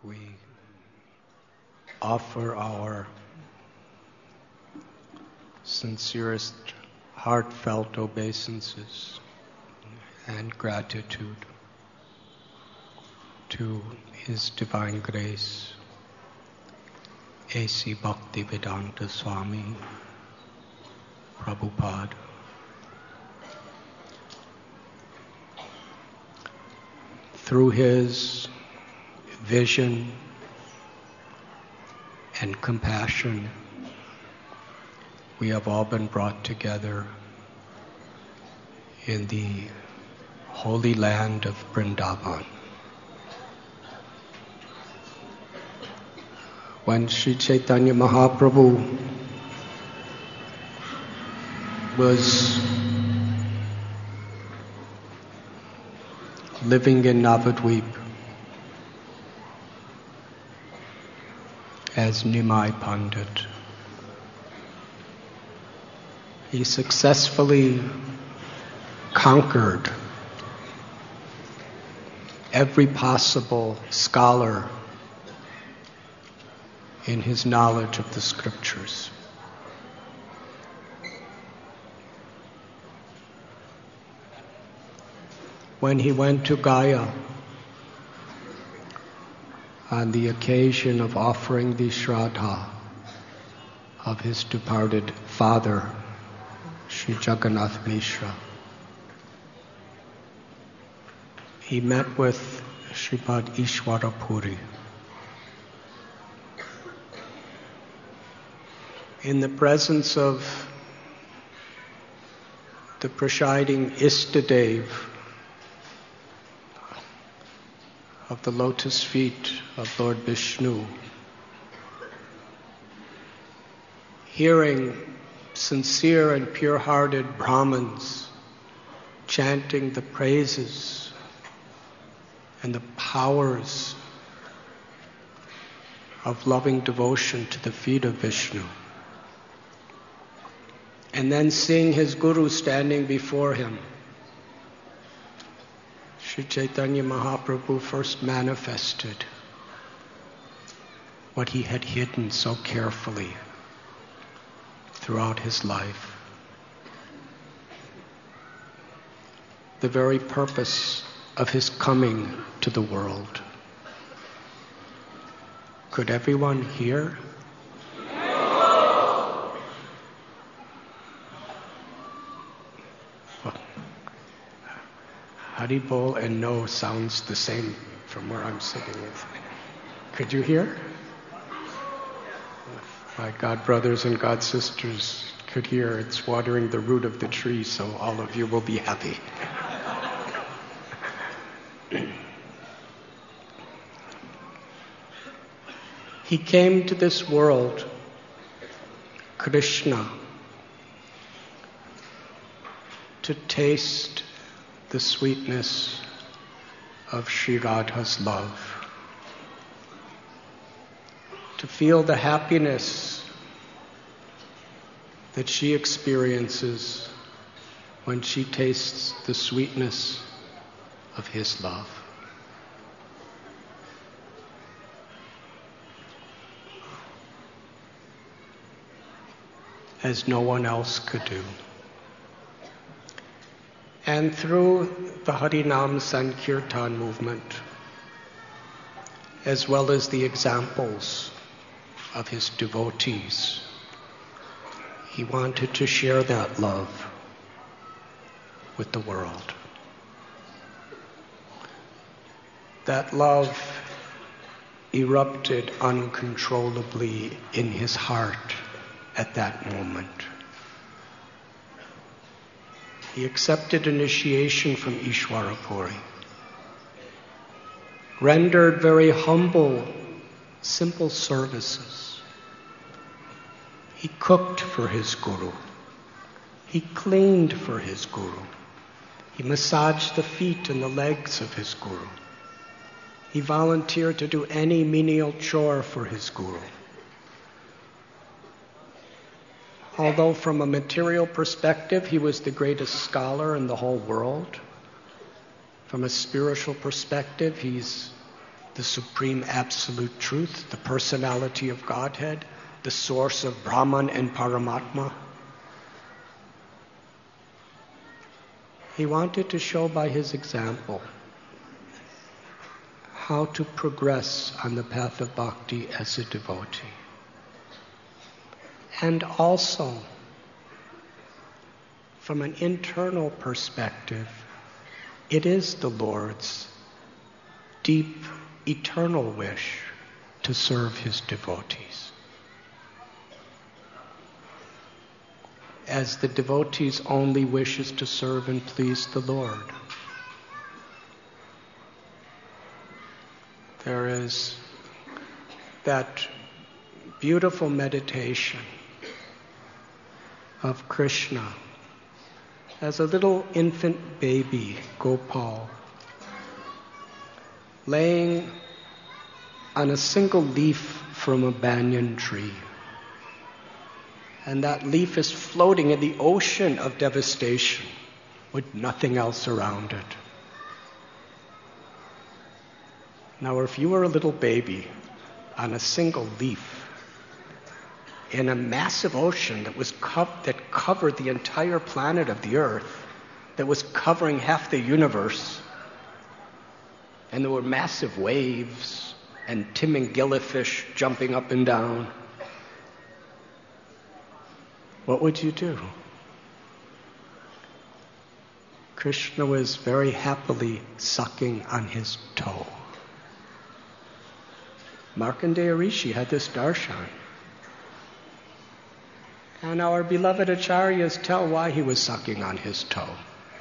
we offer our sincerest, heartfelt obeisances and gratitude to His Divine Grace, A.C. Bhaktivedanta Swami Prabhupada. Through his vision and compassion, we have all been brought together in the holy land of Vrindavan. When Sri Chaitanya Mahaprabhu was living in Navadvip as Nimai Pandit, he successfully conquered every possible scholar in his knowledge of the scriptures. When he went to Gaya on the occasion of offering the Shraddha of his departed father, Sri Jagannath Mishra, he met with Sripad Ishwara Puri. In the presence of the presiding Istadev of the lotus feet of Lord Vishnu, hearing sincere and pure-hearted Brahmins chanting the praises and the powers of loving devotion to the feet of Vishnu, and then seeing his Guru standing before him, Sri Chaitanya Mahaprabhu first manifested what he had hidden so carefully throughout his life. The very purpose of his coming to the world. Could everyone hear? Haribol and no sounds the same from where I'm sitting. Could you hear? My God brothers and God sisters could hear. It's watering the root of the tree, so all of you will be happy. He came to this world, Krishna, to taste the sweetness of Sri Radha's love, to feel the happiness that she experiences when she tastes the sweetness of his love. As no one else could do. And through the Harinam Sankirtan movement, as well as the examples of his devotees, he wanted to share that love with the world. That love erupted uncontrollably in his heart at that moment. He accepted initiation from Ishwara Puri, rendered very humble, simple services. He cooked for his Guru. He cleaned for his Guru. He massaged the feet and the legs of his Guru. He volunteered to do any menial chore for his Guru. Although from a material perspective, he was the greatest scholar in the whole world, from a spiritual perspective, he's the supreme absolute truth, the personality of Godhead, the source of Brahman and Paramatma. He wanted to show by his example how to progress on the path of bhakti as a devotee. And also, from an internal perspective, it is the Lord's deep, eternal wish to serve his devotees. As the devotee's only wish is to serve and please the Lord. There is that beautiful meditation of Krishna as a little infant baby, Gopal, laying on a single leaf from a banyan tree. And that leaf is floating in the ocean of devastation with nothing else around it. Now, if you were a little baby on a single leaf in a massive ocean that covered the entire planet of the Earth, that was covering half the universe, and there were massive waves and Timingillifish jumping up and down, what would you do? Krishna was very happily sucking on his toe. Markandeya Rishi had this darshan. And our beloved acharyas tell why he was sucking on his toe.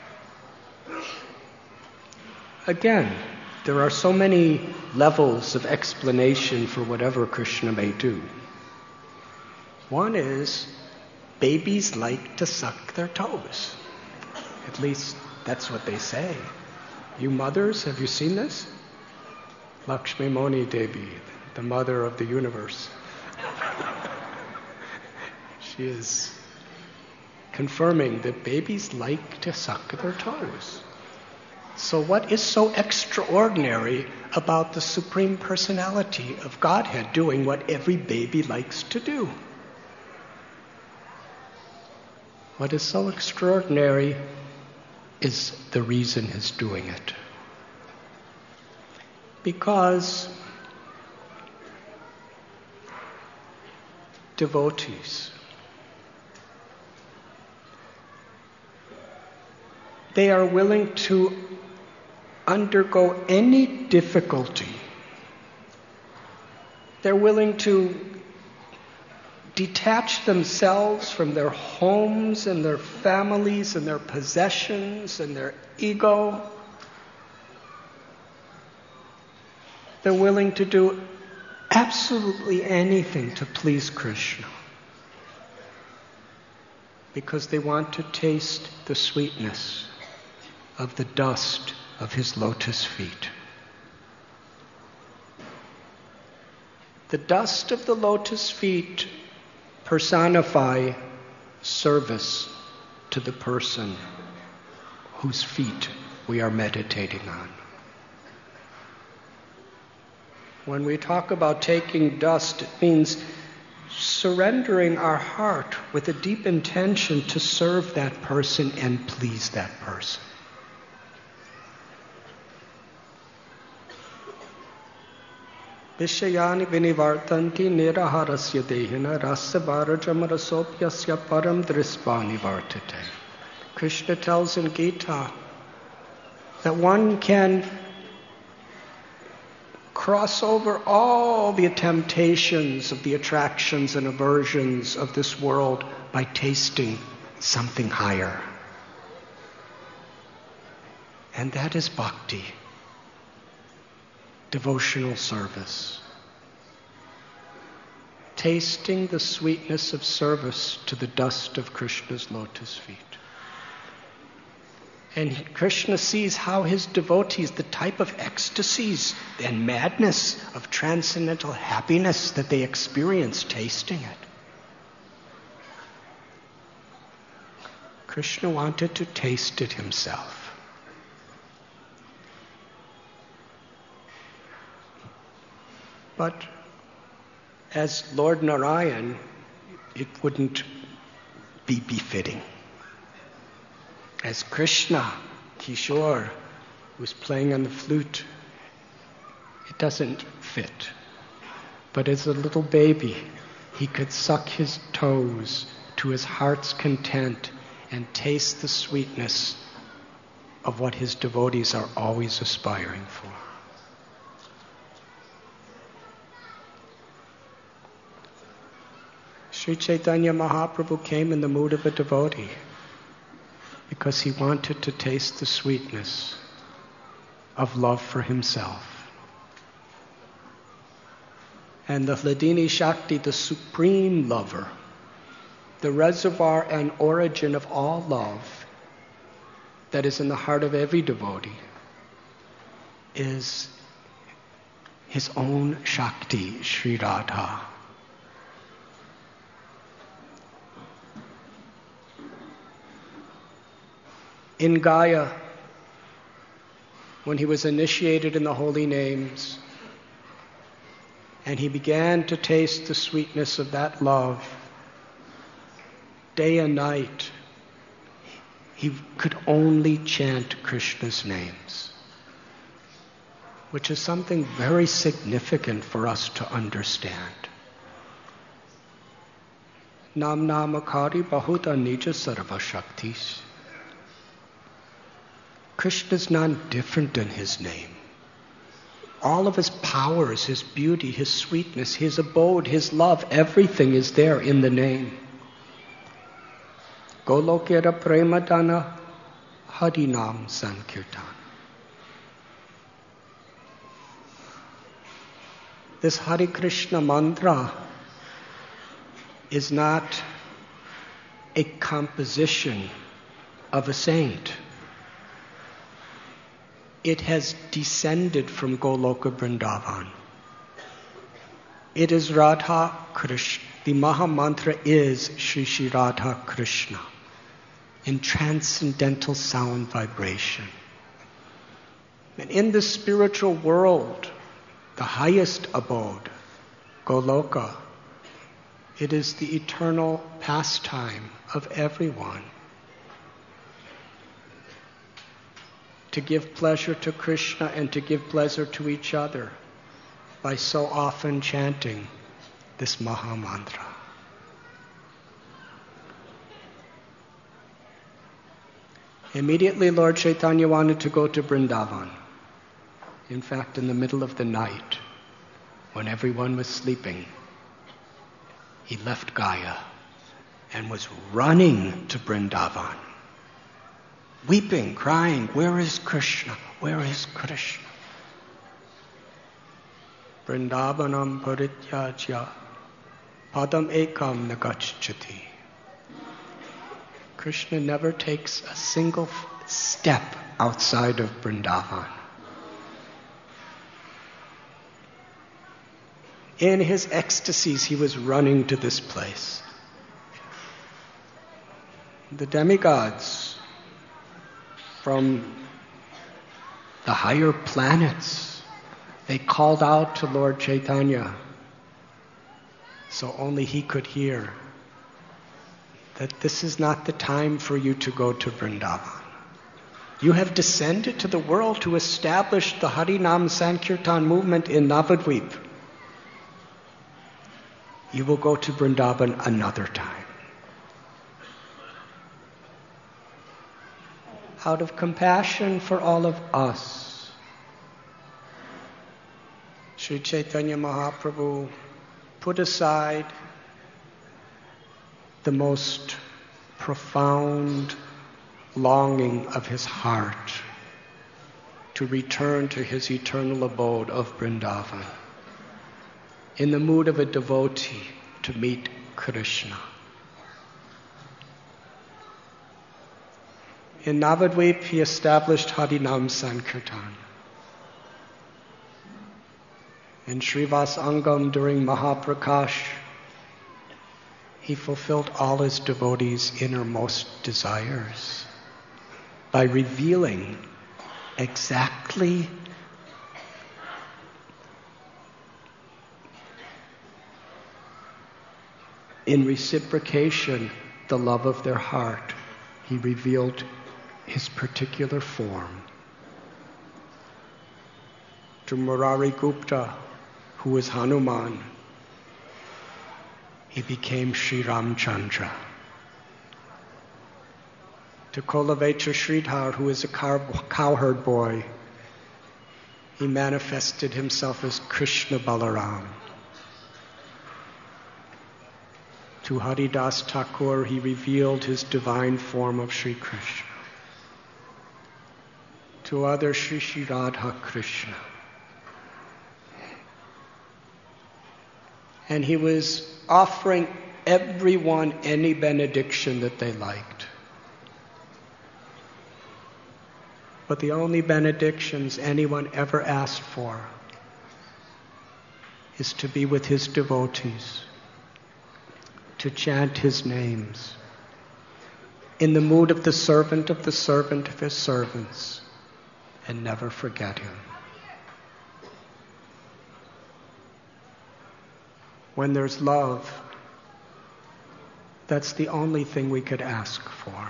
Again, there are so many levels of explanation for whatever Krishna may do. One is, babies like to suck their toes. At least that's what they say. You mothers, have you seen this? Lakshmi Moni Devi, the mother of the universe. She is confirming that babies like to suck their toes. So what is so extraordinary about the Supreme Personality of Godhead doing what every baby likes to do? What is so extraordinary is the reason he's doing it. Because devotees, they are willing to undergo any difficulty. They're willing to detach themselves from their homes and their families and their possessions and their ego. They're willing to do absolutely anything to please Krishna, because they want to taste the sweetness of the dust of his lotus feet. The dust of the lotus feet personify service to the person whose feet we are meditating on. When we talk about taking dust, it means surrendering our heart with a deep intention to serve that person and please that person. Vishayani vinivartanti niraharasya dehina rasa varajam rasopyasya param drispani vartate. Krishna tells in Gita that one can cross over all the temptations of the attractions and aversions of this world by tasting something higher. And that is bhakti, devotional service. Tasting the sweetness of service to the dust of Krishna's lotus feet. And Krishna sees how his devotees, the type of ecstasies and madness of transcendental happiness that they experience tasting it. Krishna wanted to taste it himself. But as Lord Narayan, it wouldn't be befitting. As Krishna, Kishore, who's playing on the flute, it doesn't fit. But as a little baby, he could suck his toes to his heart's content and taste the sweetness of what his devotees are always aspiring for. Sri Chaitanya Mahaprabhu came in the mood of a devotee because he wanted to taste the sweetness of love for himself. And the Hladini Shakti, the supreme lover, the reservoir and origin of all love that is in the heart of every devotee, is his own Shakti, Sri Radha. In Gaya, when he was initiated in the holy names, and he began to taste the sweetness of that love, day and night, he could only chant Krishna's names, which is something very significant for us to understand. Nam namakari bahuta nija sarva shaktis. Krishna's not different than his name. All of his powers, his beauty, his sweetness, his abode, his love, everything is there in the name. Golokera Premadana Harinam Sankirtan. This Hare Krishna mantra is not a composition of a saint. It has descended from Goloka Vrindavan. It is Radha Krishna. The Maha Mantra is Shri Shri Radha Krishna in transcendental sound vibration. And in the spiritual world, the highest abode, Goloka, it is the eternal pastime of everyone. To give pleasure to Krishna and to give pleasure to each other by so often chanting this Maha Mantra. Immediately Lord Chaitanya wanted to go to Vrindavan. In fact, in the middle of the night, when everyone was sleeping, he left Gaya and was running to Vrindavan. Weeping, crying, where is Krishna? Where is Krishna? Vrindavanam parityajya padam ekam nagacchati. Krishna never takes a single step outside of Vrindavan. In his ecstasies, he was running to this place. The demigods from the higher planets, they called out to Lord Chaitanya, so only he could hear that this is not the time for you to go to Vrindavan. You have descended to the world to establish the Harinam Sankirtan movement in Navadvip. You will go to Vrindavan another time. Out of compassion for all of us, Sri Chaitanya Mahaprabhu put aside the most profound longing of his heart to return to his eternal abode of Vrindavan, in the mood of a devotee to meet Krishna. In Navadvip, he established Harinam Sankirtan. In Srivasangam during Mahaprakash, he fulfilled all his devotees' innermost desires by revealing exactly in reciprocation, the love of their heart, he revealed his particular form. To Murari Gupta, who was Hanuman, he became Sri Ramchandra. To Kolavetra Sridhar, who is a cowherd boy, he manifested himself as Krishna Balaram. To Haridas Thakur, he revealed his divine form of Sri Krishna. To other Sri Radha Krishna. And he was offering everyone any benediction that they liked. But the only benedictions anyone ever asked for is to be with his devotees, to chant his names, in the mood of the servant of his servants, and never forget him. When there's love, that's the only thing we could ask for.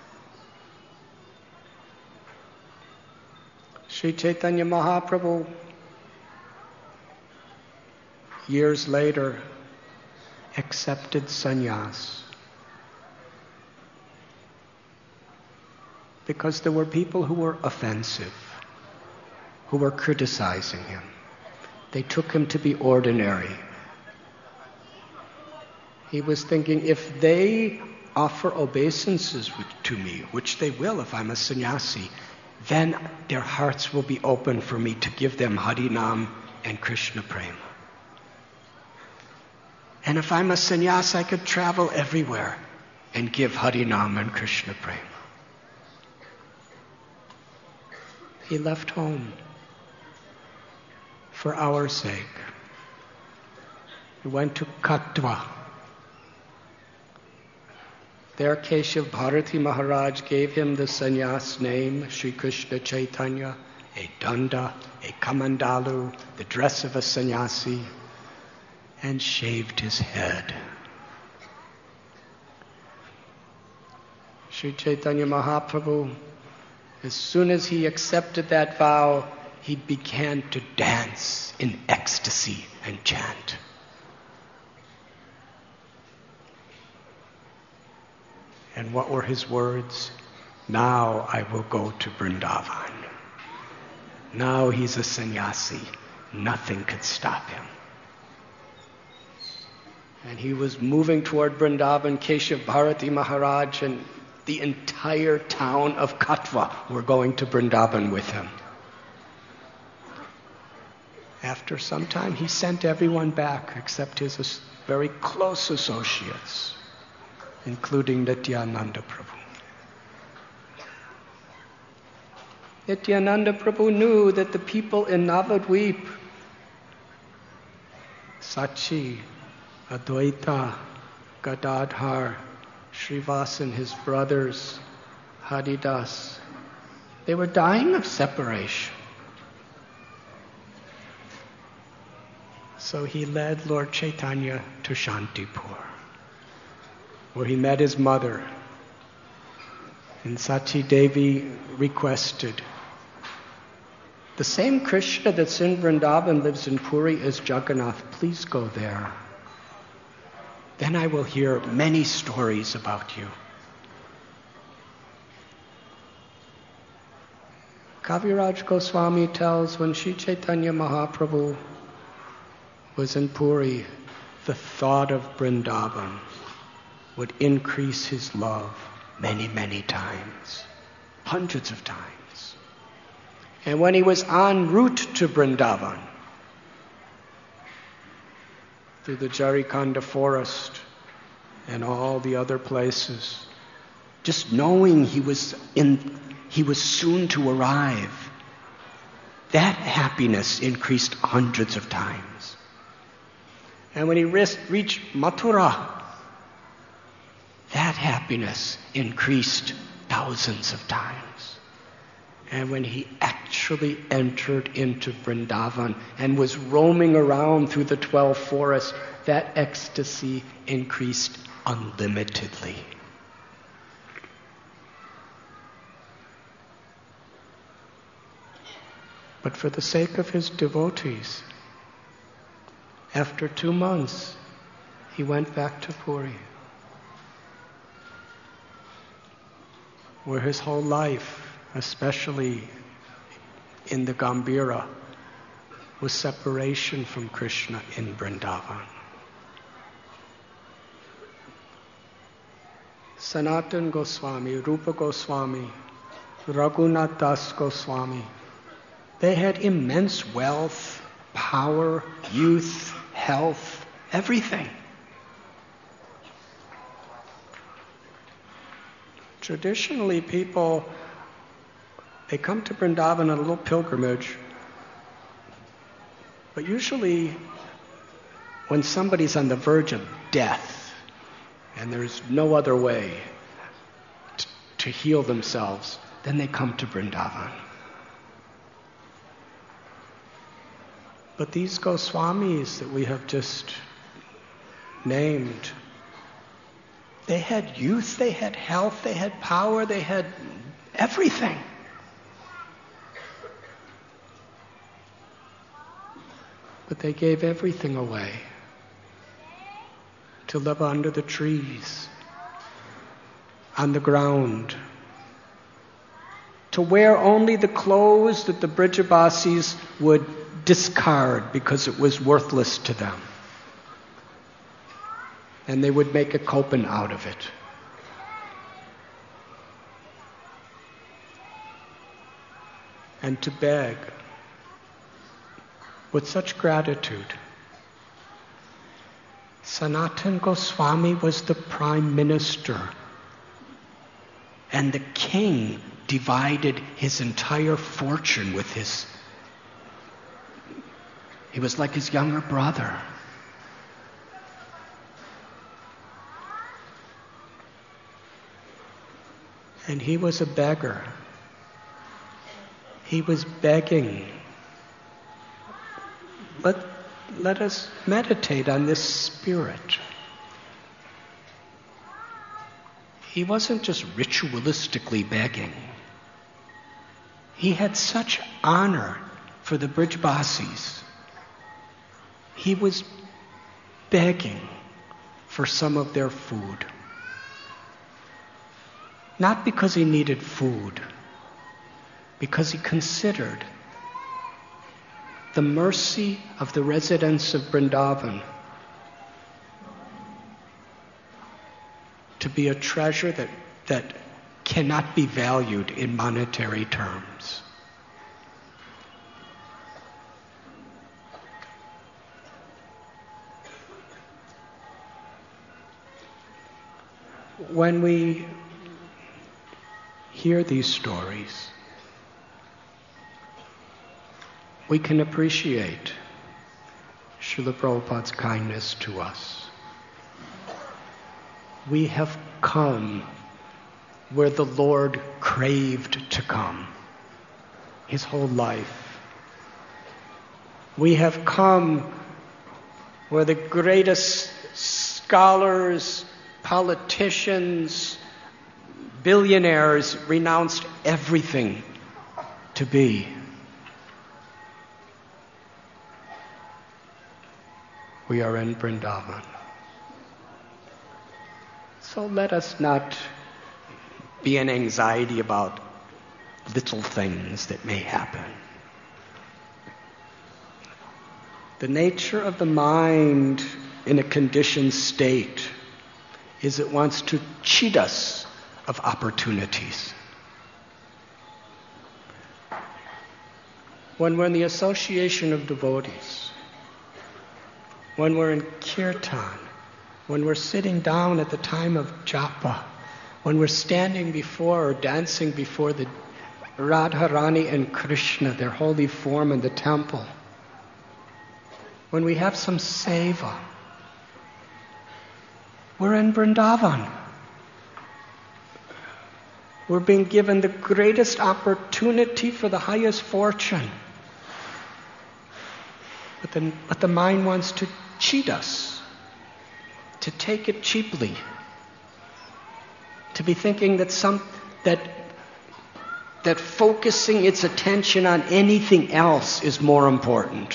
Sri Chaitanya Mahaprabhu, years later, accepted sannyas because there were people who were offensive, who were criticizing him. They took him to be ordinary. He was thinking, if they offer obeisances to me, which they will if I'm a sannyasi, then their hearts will be open for me to give them Harinam and Krishna Prema. And if I'm a sannyas, I could travel everywhere and give Harinam and Krishna Prema. He left home for our sake. He went to Katwa. There Keshav Bharati Maharaj gave him the sannyas name, Sri Krishna Chaitanya, a danda, a kamandalu, the dress of a sannyasi, and shaved his head. Sri Chaitanya Mahaprabhu, as soon as he accepted that vow, he began to dance in ecstasy and chant. And what were his words? Now I will go to Vrindavan. Now he's a sannyasi. Nothing could stop him. And he was moving toward Vrindavan. Keshav Bharati Maharaj and the entire town of Katwa were going to Vrindavan with him. After some time, he sent everyone back except his very close associates, including Nityananda Prabhu. Nityananda Prabhu knew that the people in Navadvip, Sachi, Advaita, Gadadhar, Srivasan, his brothers, Haridas, they were dying of separation. So he led Lord Chaitanya to Shantipur, where he met his mother. And Sachi Devi requested, the same Krishna that's in Vrindavan lives in Puri as Jagannath. Please go there. Then I will hear many stories about you. Kaviraj Goswami tells when Sri Chaitanya Mahaprabhu was in Puri, the thought of Vrindavan would increase his love many, many times, hundreds of times. And when he was en route to Vrindavan, through the Jarikhanda forest and all the other places, just knowing he was soon to arrive, that happiness increased hundreds of times. And when he reached Mathura, that happiness increased thousands of times. And when he actually entered into Vrindavan and was roaming around through the 12 forests, that ecstasy increased unlimitedly. But for the sake of his devotees, after 2 months, he went back to Puri, where his whole life, especially in the Gambhira, was separation from Krishna in Vrindavan. Sanatana Goswami, Rupa Goswami, Raghunath Das Goswami, they had immense wealth, power, youth, health, everything. Traditionally, people, they come to Vrindavan on a little pilgrimage, but usually when somebody's on the verge of death and there's no other way to heal themselves, then they come to Vrindavan. But these Goswamis that we have just named, they had youth, they had health, they had power, they had everything. But they gave everything away to live under the trees, on the ground, to wear only the clothes that the Brijabasis would discard because it was worthless to them. And they would make a kopan out of it. And to beg with such gratitude. Sanatana Goswami was the prime minister, and the king divided his entire fortune with his. He was like his younger brother. And he was a beggar. He was begging. Let us meditate on this spirit. He wasn't just ritualistically begging. He had such honor for the Brijabasis. He was begging for some of their food. Not because he needed food, because he considered the mercy of the residents of Vrindavan to be a treasure that cannot be valued in monetary terms. When we hear these stories, we can appreciate Srila Prabhupada's kindness to us. We have come where the Lord craved to come his whole life. We have come where the greatest scholars, politicians, billionaires renounced everything to be. We are in Vrindavan. So let us not be in anxiety about little things that may happen. The nature of the mind in a conditioned state is it wants to cheat us of opportunities. When we're in the association of devotees, when we're in kirtan, when we're sitting down at the time of japa, when we're standing before or dancing before the Radharani and Krishna, their holy form in the temple, when we have some seva, we're in Vrindavan. We're being given the greatest opportunity for the highest fortune. But the mind wants to cheat us, to take it cheaply, to be thinking that focusing its attention on anything else is more important.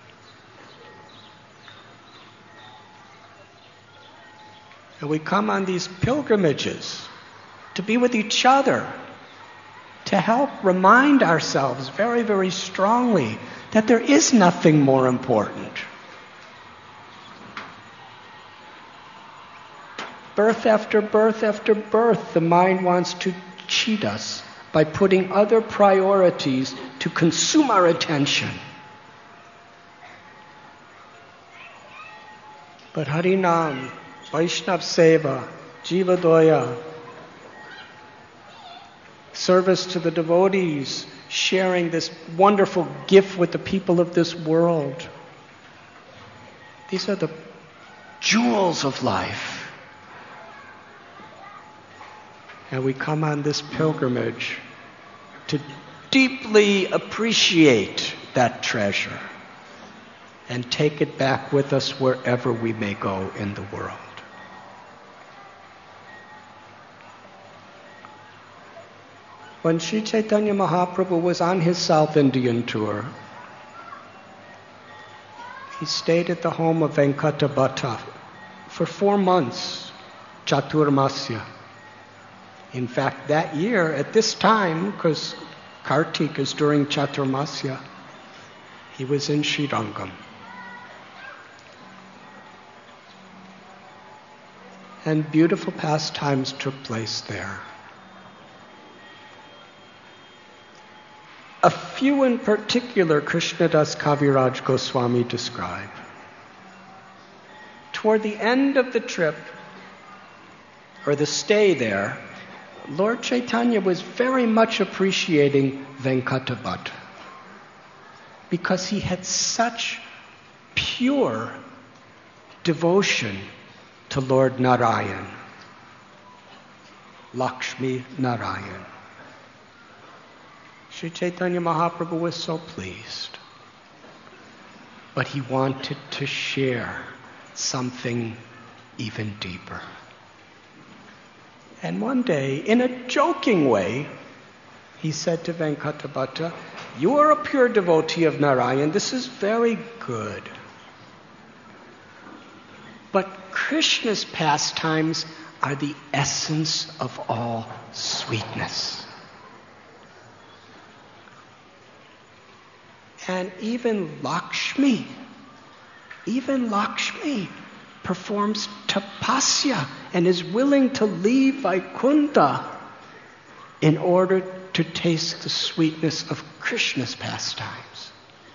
And we come on these pilgrimages to be with each other, to help remind ourselves very, very strongly that there is nothing more important. Birth after birth after birth, the mind wants to cheat us by putting other priorities to consume our attention. But Harinam, Vaishnav Seva, Jiva Doya, service to the devotees, sharing this wonderful gift with the people of this world. These are the jewels of life. And we come on this pilgrimage to deeply appreciate that treasure and take it back with us wherever we may go in the world. When Sri Chaitanya Mahaprabhu was on his South Indian tour, he stayed at the home of Venkatabhatta for 4 months, Chaturmasya. In fact, that year, at this time, because Kartik is during Chaturmasya, he was in Srirangam. And beautiful pastimes took place there. A few in particular Krishnadas Kaviraj Goswami describe. Toward the end of the trip, or the stay there, Lord Chaitanya was very much appreciating Venkatabhatta because he had such pure devotion to Lord Narayan, Lakshmi Narayan. Sri Chaitanya Mahaprabhu was so pleased. But he wanted to share something even deeper. And one day, in a joking way, he said to Venkatabhatta, "You are a pure devotee of Narayan. This is very good. But Krishna's pastimes are the essence of all sweetness. And even Lakshmi performs tapasya and is willing to leave Vaikuntha in order to taste the sweetness of Krishna's pastimes."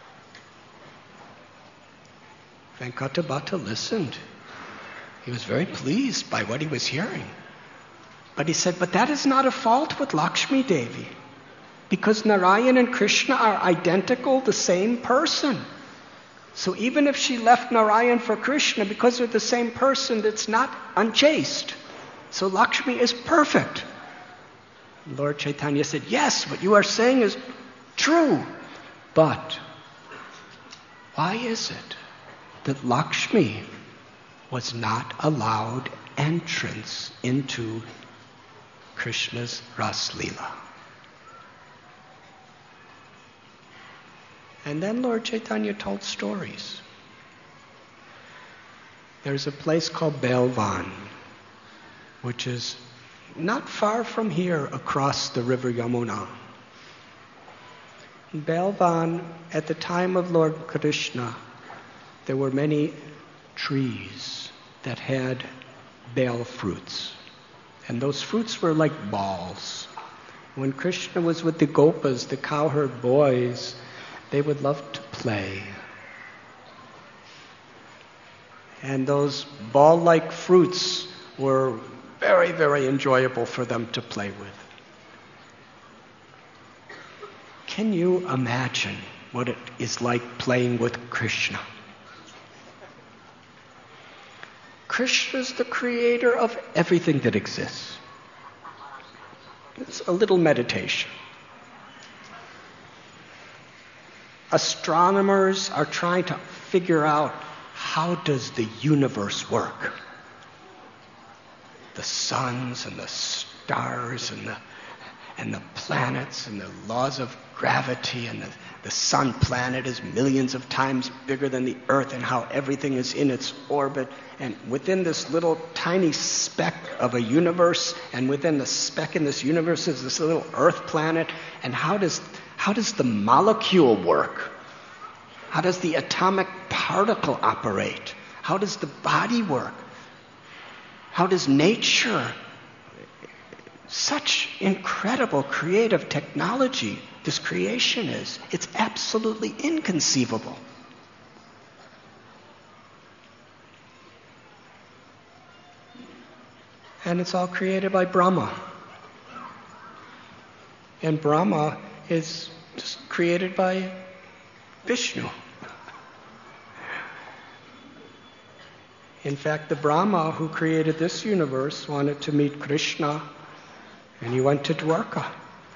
Venkatabhatta listened. He was very pleased by what he was hearing. But he said, "But that is not a fault with Lakshmi Devi. Because Narayan and Krishna are identical, the same person. So even if she left Narayan for Krishna, because they're the same person, that's not unchaste. So Lakshmi is perfect." Lord Chaitanya said, "Yes, what you are saying is true. But why is it that Lakshmi was not allowed entrance into Krishna's Ras Leela?" And then Lord Chaitanya told stories. There's a place called Belvan, which is not far from here across the river Yamuna. In Belvan, at the time of Lord Krishna, there were many trees that had bel fruits. And those fruits were like balls. When Krishna was with the gopas, the cowherd boys, they would love to play. And those ball-like fruits were very, very enjoyable for them to play with. Can you imagine what it is like playing with Krishna? Krishna is the creator of everything that exists. It's a little meditation. Astronomers are trying to figure out, how does the universe work? The suns and the stars and the planets and the laws of gravity, and the sun planet is millions of times bigger than the Earth, and how everything is in its orbit. And within this little tiny speck of a universe, and within the speck in this universe is this little Earth planet. And how does the molecule work? How does the atomic particle operate? How does the body work? How does nature? Such incredible creative technology this creation is. It's absolutely inconceivable. And it's all created by Brahma. And Brahma is just created by Vishnu. In fact, the Brahma who created this universe wanted to meet Krishna, and he went to Dwarka.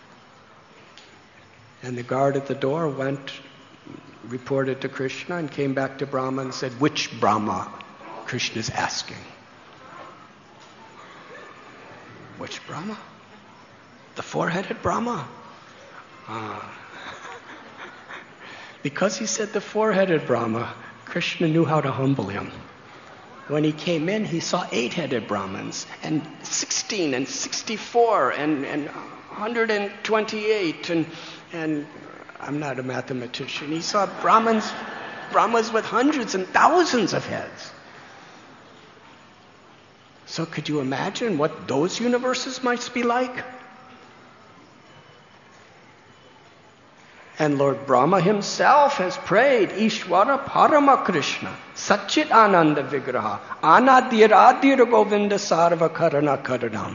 And the guard at the door reported to Krishna, and came back to Brahma and said, "Which Brahma?" Krishna's asking. Which Brahma? The four-headed Brahma. Because he said the four-headed Brahma, Krishna knew how to humble him. When he came in, he saw 8-headed Brahmins, and 16, and 64, and 128, and I'm not a mathematician. He saw Brahmas with hundreds and thousands of heads. So could you imagine what those universes might be like? And Lord Brahma himself has prayed, Ishvara Parama Krishna, Satchit Ananda Vigraha, Anadir Adir Govinda Sarva Karana Karanam.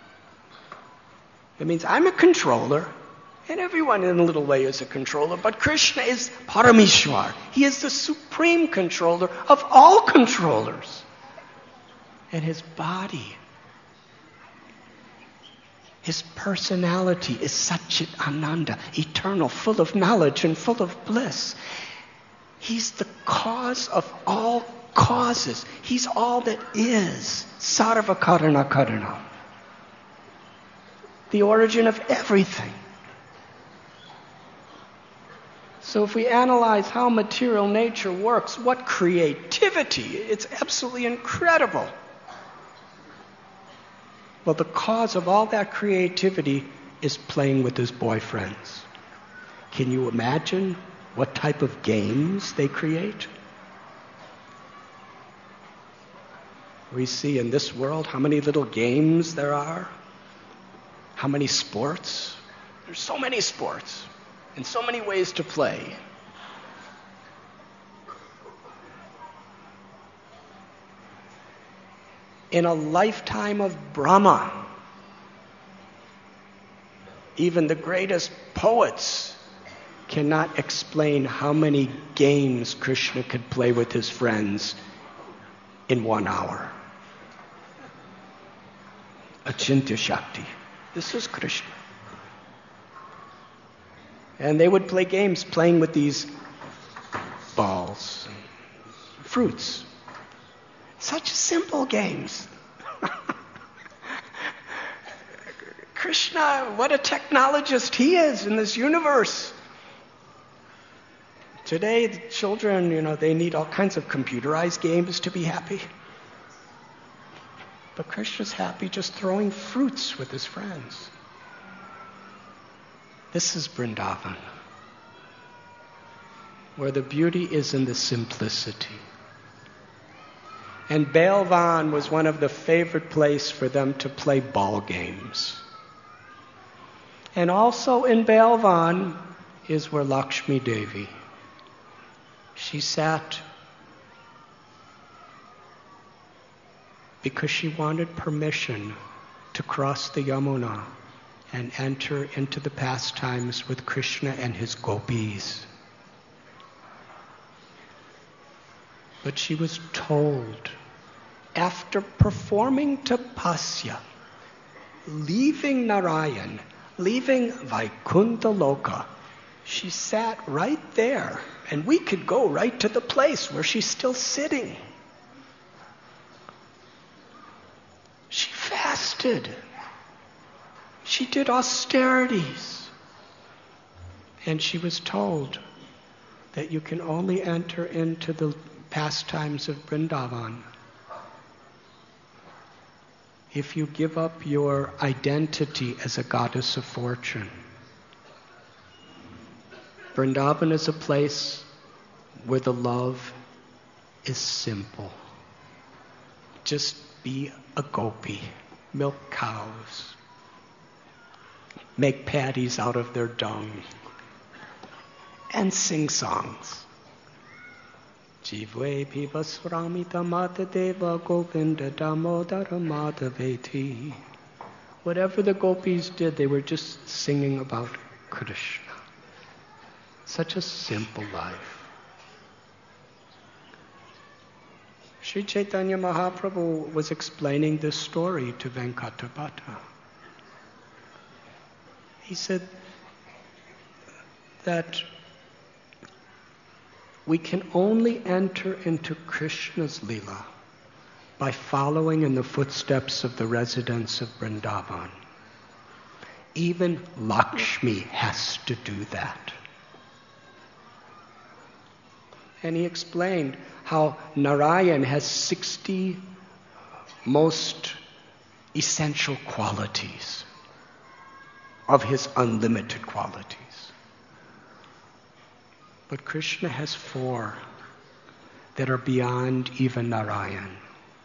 It means I'm a controller, and everyone in a little way is a controller, but Krishna is Parameshwar. He is the supreme controller of all controllers. And his body, his personality is Satchit Ananda, eternal, full of knowledge and full of bliss. He's the cause of all causes. He's all that is. Sarva Karana Karana. The origin of everything. So if we analyze how material nature works, what creativity! It's absolutely incredible. Well, the cause of all that creativity is playing with his boyfriends. Can you imagine what type of games they create? We see in this world how many little games there are, how many sports. There's so many sports and so many ways to play. In a lifetime of Brahma, even the greatest poets cannot explain how many games Krishna could play with his friends in 1 hour. Achintya Shakti. This is Krishna. And they would play games playing with these balls, and fruits. Such simple games. Krishna, what a technologist he is in this universe. Today, the children, they need all kinds of computerized games to be happy. But Krishna's happy just throwing fruits with his friends. This is Vrindavan, where the beauty is in the simplicity. And Bailvan was one of the favorite places for them to play ball games. And also in Bailvan is where Lakshmi Devi. She sat because she wanted permission to cross the Yamuna and enter into the pastimes with Krishna and his gopis. But she was told, after performing tapasya leaving Narayan, leaving Vaikuntha Loka, she sat right there, and we could go right to the place where she's still sitting. She fasted. She did austerities. And she was told that you can only enter into the pastimes of Vrindavan if you give up your identity as a goddess of fortune. Vrindavan is a place where the love is simple. Just be a gopi, milk cows, make patties out of their dung, and sing songs. Jivve piva swaramita matadeva govinda damodara madhaveti. Whatever the gopis did, they were just singing about Krishna. Such a simple life. Sri Chaitanya Mahaprabhu was explaining this story to Venkatabhata. He said that we can only enter into Krishna's Leela by following in the footsteps of the residents of Vrindavan. Even Lakshmi has to do that. And he explained how Narayan has 60 most essential qualities of his unlimited qualities. But Krishna has 4 that are beyond even Narayan.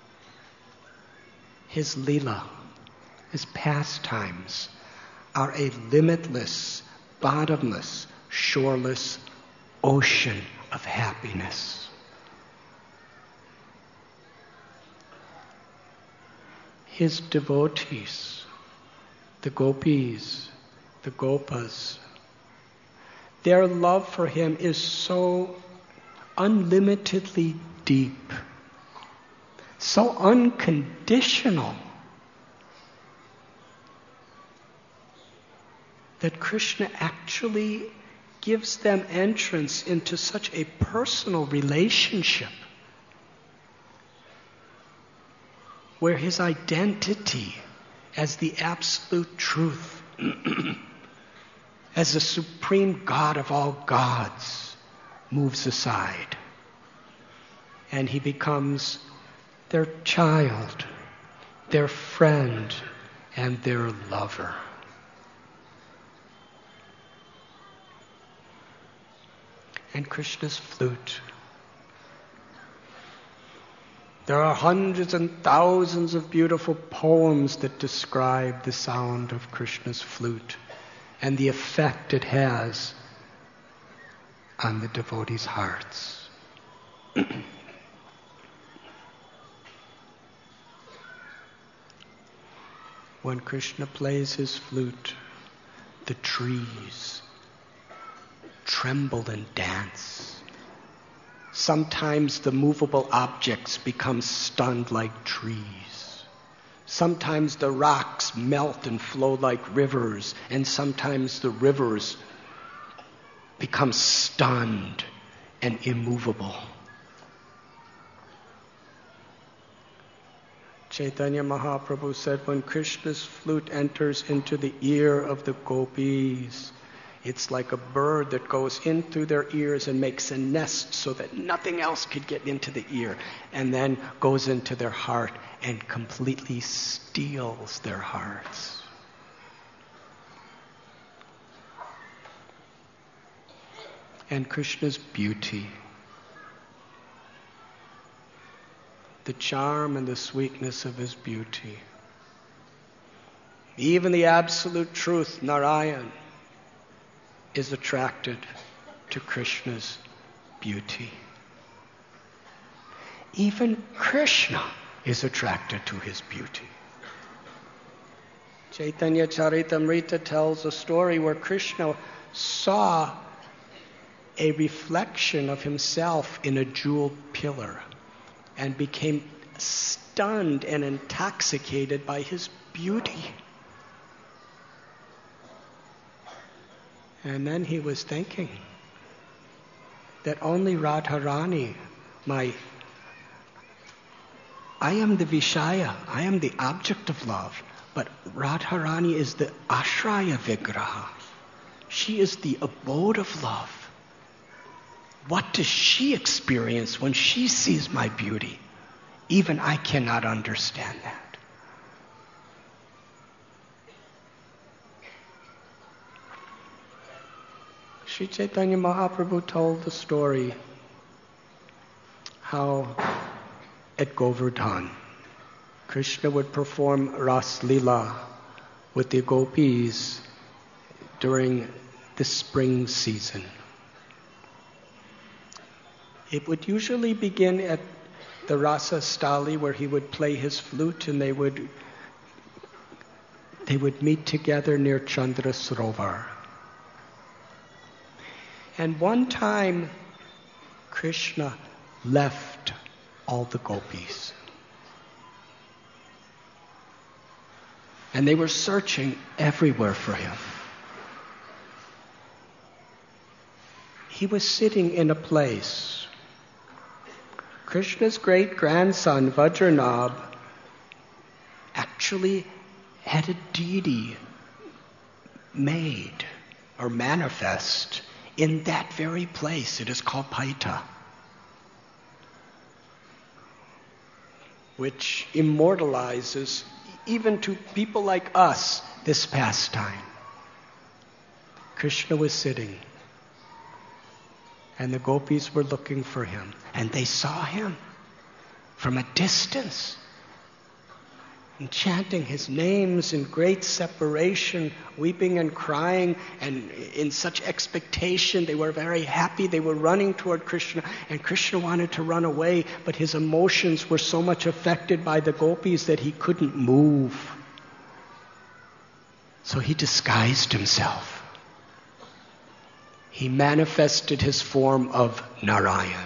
His Leela, his pastimes, are a limitless, bottomless, shoreless ocean of happiness. His devotees, the gopis, the gopas, their love for him is so unlimitedly deep, so unconditional, that Krishna actually gives them entrance into such a personal relationship where his identity as the absolute truth, as the supreme God of all gods, moves aside. And he becomes their child, their friend, and their lover. And Krishna's flute. There are hundreds and thousands of beautiful poems that describe the sound of Krishna's flute and the effect it has on the devotees' hearts. When Krishna plays his flute, the trees tremble and dance. Sometimes the movable objects become stunned like trees. Sometimes the rocks melt and flow like rivers, and sometimes the rivers become stunned and immovable. Chaitanya Mahaprabhu said, when Krishna's flute enters into the ear of the gopis, it's like a bird that goes in through their ears and makes a nest so that nothing else could get into the ear, and then goes into their heart and completely steals their hearts. And Krishna's beauty, the charm and the sweetness of his beauty, even the absolute truth, Narayan, is attracted to Krishna's beauty. Even Krishna is attracted to his beauty. Chaitanya Charitamrita tells a story where Krishna saw a reflection of himself in a jeweled pillar and became stunned and intoxicated by his beauty. And then he was thinking that only Radharani, I am the Vishaya, I am the object of love, but Radharani is the Ashraya Vigraha. She is the abode of love. What does she experience when she sees my beauty? Even I cannot understand that. Sri Chaitanya Mahaprabhu told the story how at Govardhan, Krishna would perform Ras Lila with the gopis during the spring season. It would usually begin at the Rasa Stali, where he would play his flute, and they would meet together near Chandra Sarovar. And one time, Krishna left all the gopis. And they were searching everywhere for him. He was sitting in a place. Krishna's great-grandson, Vajranabh, actually had a deity made or manifest in that very place. It is called Paita, which immortalizes, even to people like us, this pastime. Krishna was sitting, and the gopis were looking for him, and they saw him from a distance, and chanting his names in great separation, weeping and crying, and in such expectation. They were very happy. They were running toward Krishna, and Krishna wanted to run away, but his emotions were so much affected by the gopis that he couldn't move. So he disguised himself. He manifested his form of Narayan.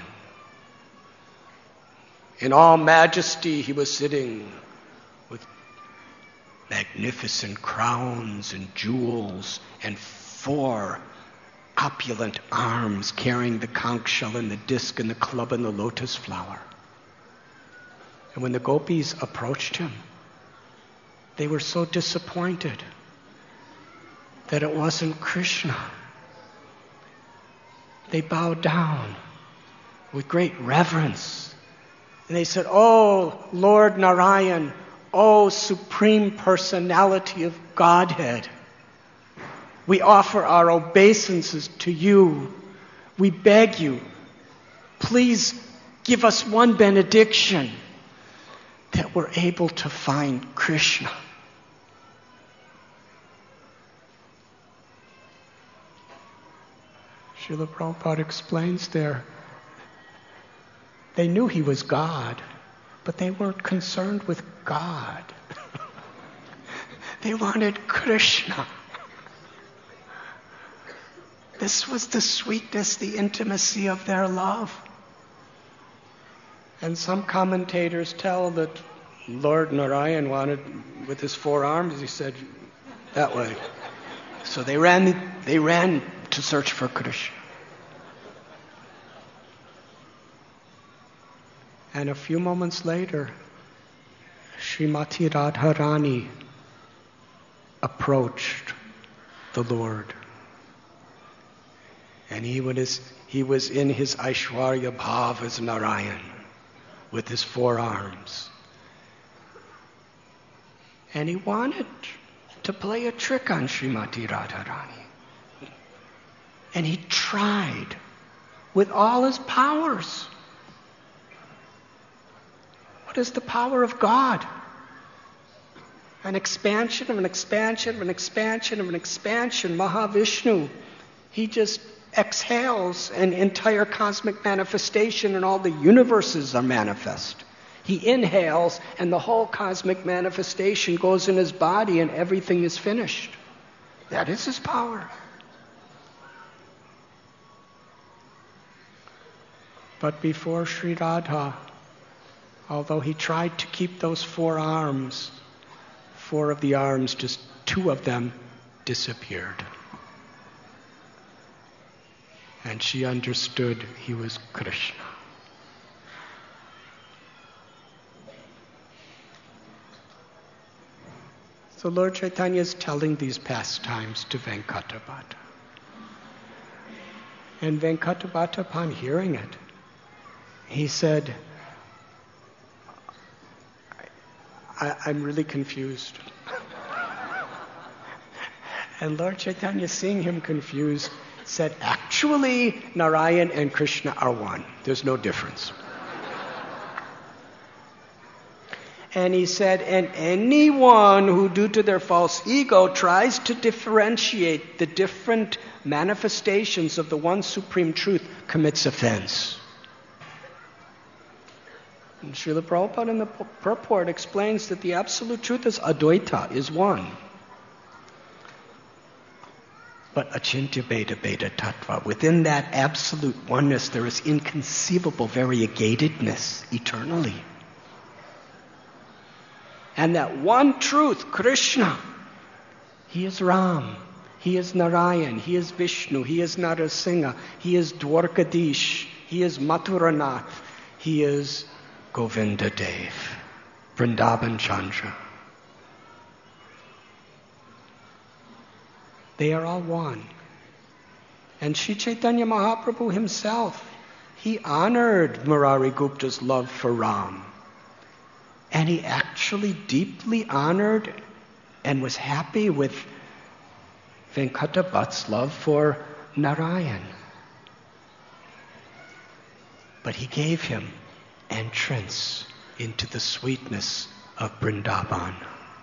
In all majesty, he was sitting with magnificent crowns and jewels and 4 opulent arms carrying the conch shell and the disc and the club and the lotus flower. And when the gopis approached him, they were so disappointed that it wasn't Krishna. They bowed down with great reverence. And they said, "Oh, Lord Narayan, oh, Supreme Personality of Godhead, we offer our obeisances to you. We beg you, please give us one benediction that we're able to find Krishna." Srila Prabhupada explains there, they knew he was God, but they weren't concerned with God. They wanted Krishna. This was the sweetness, the intimacy of their love. And some commentators tell that Lord Narayan wanted, with his 4 arms, he said, that way. So they ran to search for Krishna. And a few moments later, Srimati Radharani approached the Lord. And he was in his Aishwarya Bhav as Narayan, with his 4 arms. And he wanted to play a trick on Srimati Radharani. And he tried with all his powers. What is the power of God? An expansion of an expansion of an expansion of an expansion. Mahavishnu, he just exhales an entire cosmic manifestation, and all the universes are manifest. He inhales and the whole cosmic manifestation goes in his body and everything is finished. That is his power. But before Sri Radha, although he tried to keep those 4 arms, 4 of the arms, just 2 of them disappeared. and she understood he was Krishna. So Lord Chaitanya is telling these pastimes to Venkatabhata. And Venkatabhata, upon hearing it, he said, I'm really confused. And Lord Chaitanya, seeing him confused, said, actually, Narayan and Krishna are one. There's no difference. And he said, and anyone who, due to their false ego, tries to differentiate the different manifestations of the one supreme truth commits offense. And Srila Prabhupada in the purport explains that the absolute truth is Advaita, is one. But Achintya Bheda Bheda Tattva, within that absolute oneness there is inconceivable variegatedness eternally. And that one truth, Krishna, he is Ram, he is Narayan, he is Vishnu, he is Narasimha, he is Dwarkadish, he is Mathuranath, he is Govinda Dev, Vrindavan Chandra. They are all one. And Sri Chaitanya Mahaprabhu himself, he honored Murari Gupta's love for Ram. And he actually deeply honored and was happy with Venkatabhat's love for Narayan. But he gave him entrance into the sweetness of Vrindavan.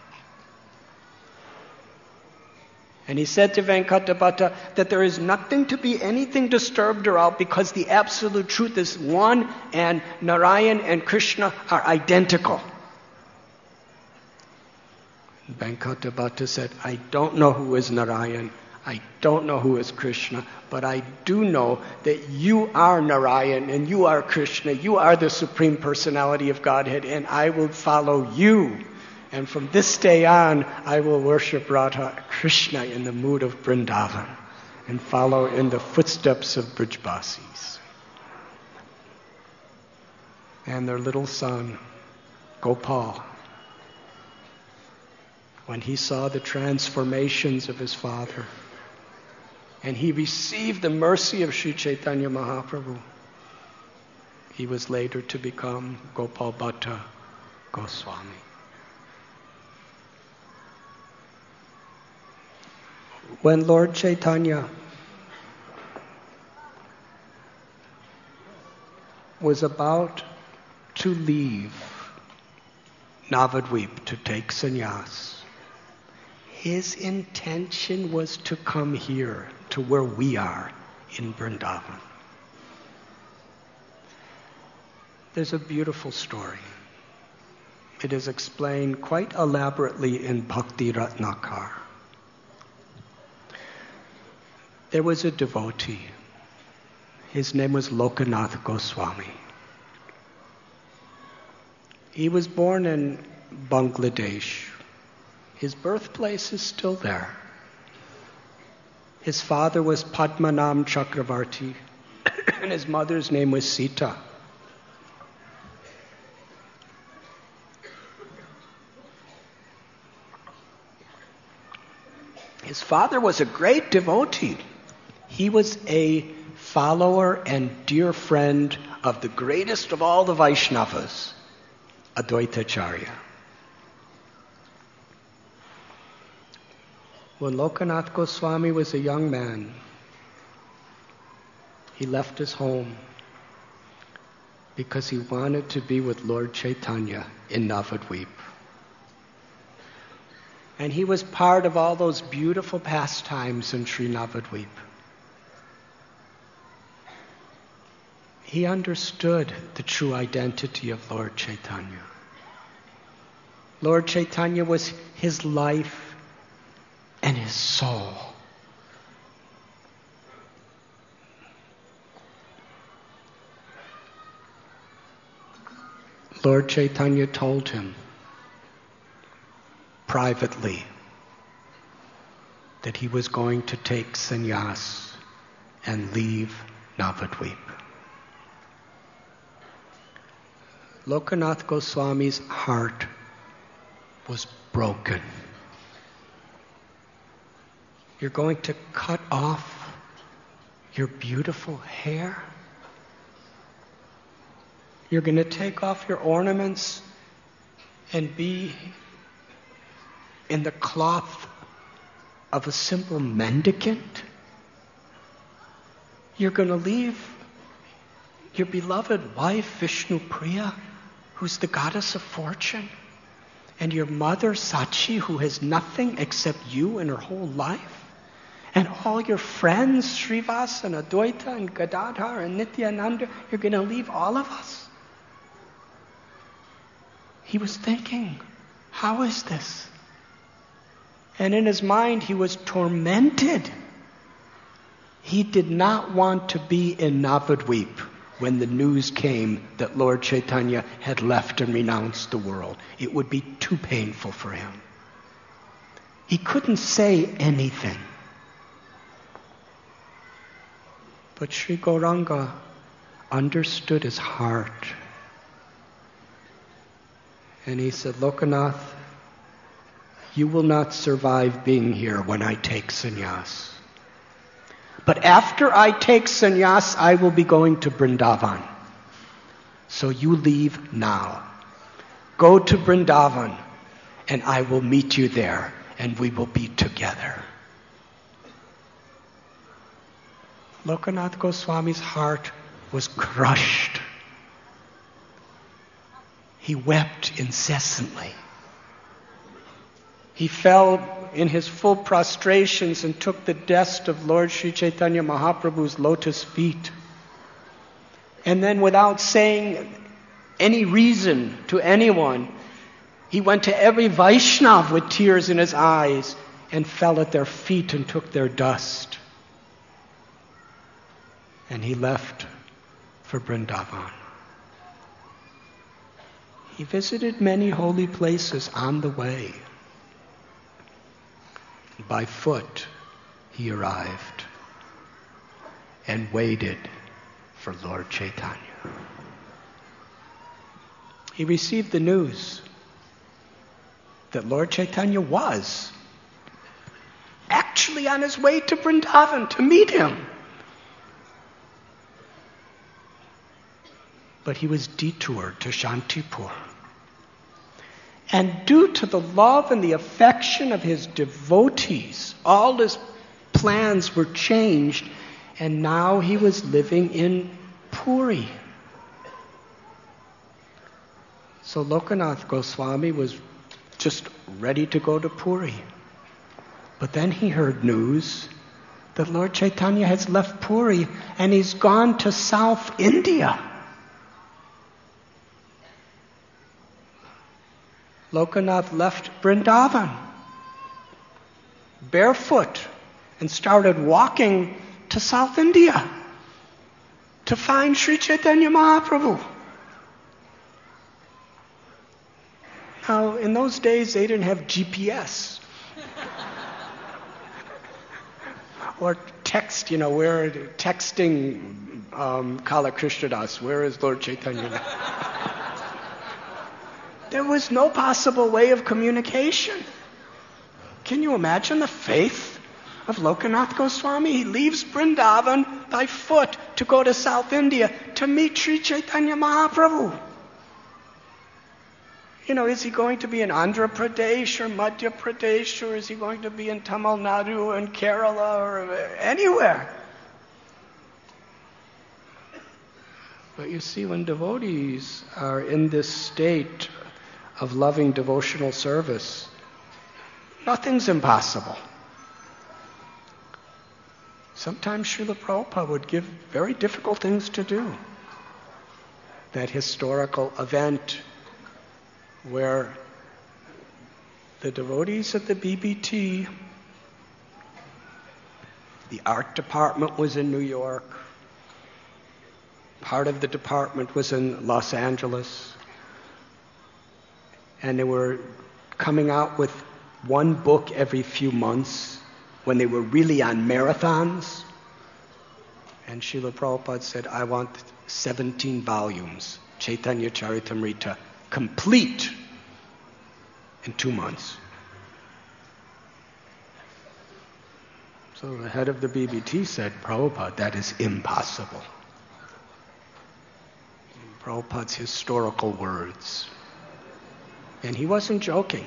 And he said to Venkatabhata that there is nothing to be anything disturbed about because the absolute truth is one and Narayan and Krishna are identical. Venkatabhata said, I don't know who is Narayan, I don't know who is Krishna, but I do know that you are Narayan and you are Krishna, you are the Supreme Personality of Godhead, and I will follow you. And from this day on, I will worship Radha Krishna in the mood of Vrindavan and follow in the footsteps of Brijbasis. And their little son, Gopal, when he saw the transformations of his father, and he received the mercy of Sri Chaitanya Mahaprabhu, he was later to become Gopal Bhatta Goswami. When Lord Chaitanya was about to leave Navadvip to take sannyas, his intention was to come here, to where we are in Vrindavan. There's a beautiful story. It is explained quite elaborately in Bhakti Ratnakar. There was a devotee. His name was Lokanath Goswami. He was born in Bangladesh. His birthplace is still there. His father was Padmanam Chakravarti, and his mother's name was Sita. His father was a great devotee. He was a follower and dear friend of the greatest of all the Vaishnavas, Advaitacharya. When Lokanath Goswami was a young man, he left his home because he wanted to be with Lord Chaitanya in Navadvip. And he was part of all those beautiful pastimes in Sri Navadvip. He understood the true identity of Lord Chaitanya. Lord Chaitanya was his life and his soul. Lord Chaitanya told him privately that he was going to take sannyas and leave Navadvip. Lokanath Goswami's heart was broken. You're going to cut off your beautiful hair? You're going to take off your ornaments and be in the cloth of a simple mendicant? You're going to leave your beloved wife, Vishnu Priya, who's the goddess of fortune, and your mother, Sachi, who has nothing except you in her whole life, and all your friends, Srivas and Advaita and Gadadhar and Nityananda, you're going to leave all of us? He was thinking, how is this? And in his mind, he was tormented. He did not want to be in Navadvip when the news came that Lord Chaitanya had left and renounced the world. It would be too painful for him. He couldn't say anything. But Sri Gauranga understood his heart. And he said, Lokanath, you will not survive being here when I take sannyas. But after I take sannyas, I will be going to Vrindavan. So you leave now. Go to Vrindavan, and I will meet you there, and we will be together. Lokanath Goswami's heart was crushed. He wept incessantly. He fell in his full prostrations and took the dust of Lord Sri Chaitanya Mahaprabhu's lotus feet. And then, without saying any reason to anyone, he went to every Vaishnav with tears in his eyes and fell at their feet and took their dust. And he left for Vrindavan. He visited many holy places on the way. By foot, he arrived and waited for Lord Chaitanya. He received the news that Lord Chaitanya was actually on his way to Vrindavan to meet him. But he was detoured to Shantipur. And due to the love and the affection of his devotees, all his plans were changed, and now he was living in Puri. So Lokanath Goswami was just ready to go to Puri. But then he heard news that Lord Chaitanya has left Puri and he's gone to South India. Lokanath left Vrindavan barefoot and started walking to South India to find Sri Chaitanya Mahaprabhu. Now, in those days, they didn't have GPS. Or text, texting Kala Krishnadas, where is Lord Chaitanya? There was no possible way of communication. Can you imagine the faith of Lokanath Goswami? He leaves Vrindavan by foot to go to South India to meet Sri Chaitanya Mahaprabhu. Is he going to be in Andhra Pradesh or Madhya Pradesh, or is he going to be in Tamil Nadu and Kerala or anywhere? But you see, when devotees are in this state of loving devotional service, nothing's impossible. Sometimes Srila Prabhupada would give very difficult things to do. That historical event where the devotees at the BBT, the art department was in New York, part of the department was in Los Angeles, and they were coming out with one book every few months when they were really on marathons. And Srila Prabhupada said, I want 17 volumes, Chaitanya Charitamrita, complete in 2 months. So the head of the BBT said, Prabhupada, that is impossible. And Prabhupada's historical words. And he wasn't joking.